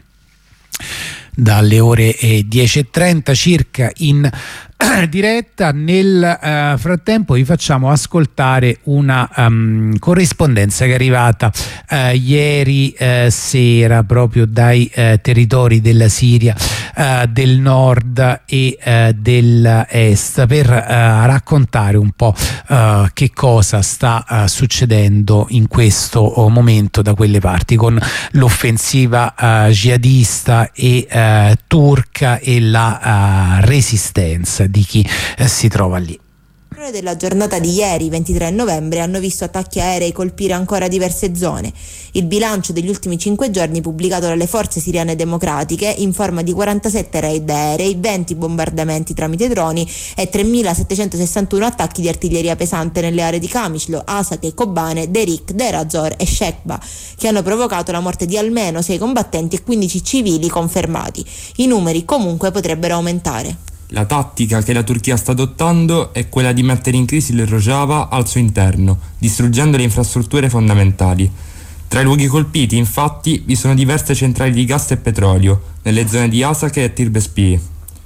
dalle ore dieci e trenta circa in diretta. Nel uh, frattempo vi facciamo ascoltare una um, corrispondenza che è arrivata uh, ieri uh, sera proprio dai uh, territori della Siria uh, del nord e uh, dell'est per uh, raccontare un po' uh, che cosa sta uh, succedendo in questo uh, momento da quelle parti, con l'offensiva uh, jihadista e uh, turca e la uh, resistenza di chi eh, si trova lì. Le ore della giornata di ieri, ventitré novembre, hanno visto attacchi aerei colpire ancora diverse zone. Il bilancio degli ultimi cinque giorni pubblicato dalle forze siriane democratiche informa di quarantasette raid aerei, venti bombardamenti tramite droni e tremilasettecentosessantuno attacchi di artiglieria pesante nelle aree di Kamishlo, Asake, Kobane, Derik, Deir ez-Zor e Shekba, che hanno provocato la morte di almeno sei combattenti e quindici civili confermati. I numeri comunque potrebbero aumentare. La tattica che la Turchia sta adottando è quella di mettere in crisi il Rojava al suo interno, distruggendo le infrastrutture fondamentali. Tra i luoghi colpiti, infatti, vi sono diverse centrali di gas e petrolio, nelle zone di Asake e Tirbespie.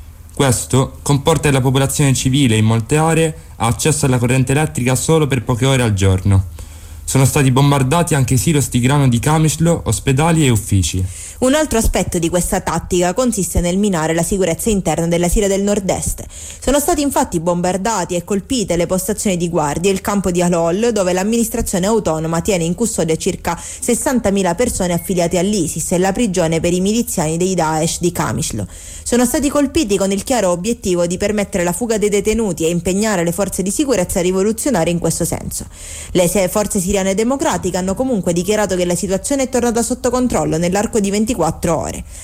Questo comporta che la popolazione civile in molte aree ha accesso alla corrente elettrica solo per poche ore al giorno. Sono stati bombardati anche i silos di grano di Kamishlo, ospedali e uffici. Un altro aspetto di questa tattica consiste nel minare la sicurezza interna della Siria del nord-est. Sono stati infatti bombardati e colpite le postazioni di guardia e il campo di Al-Hol, dove l'amministrazione autonoma tiene in custodia circa sessantamila persone affiliate all'ISIS e la prigione per i miliziani dei Daesh di Kamishlo. Sono stati colpiti con il chiaro obiettivo di permettere la fuga dei detenuti e impegnare le forze di sicurezza rivoluzionarie in questo senso. Le forze siriane democratiche hanno comunque dichiarato che la situazione è tornata sotto controllo nell'arco di ventiquattro ore.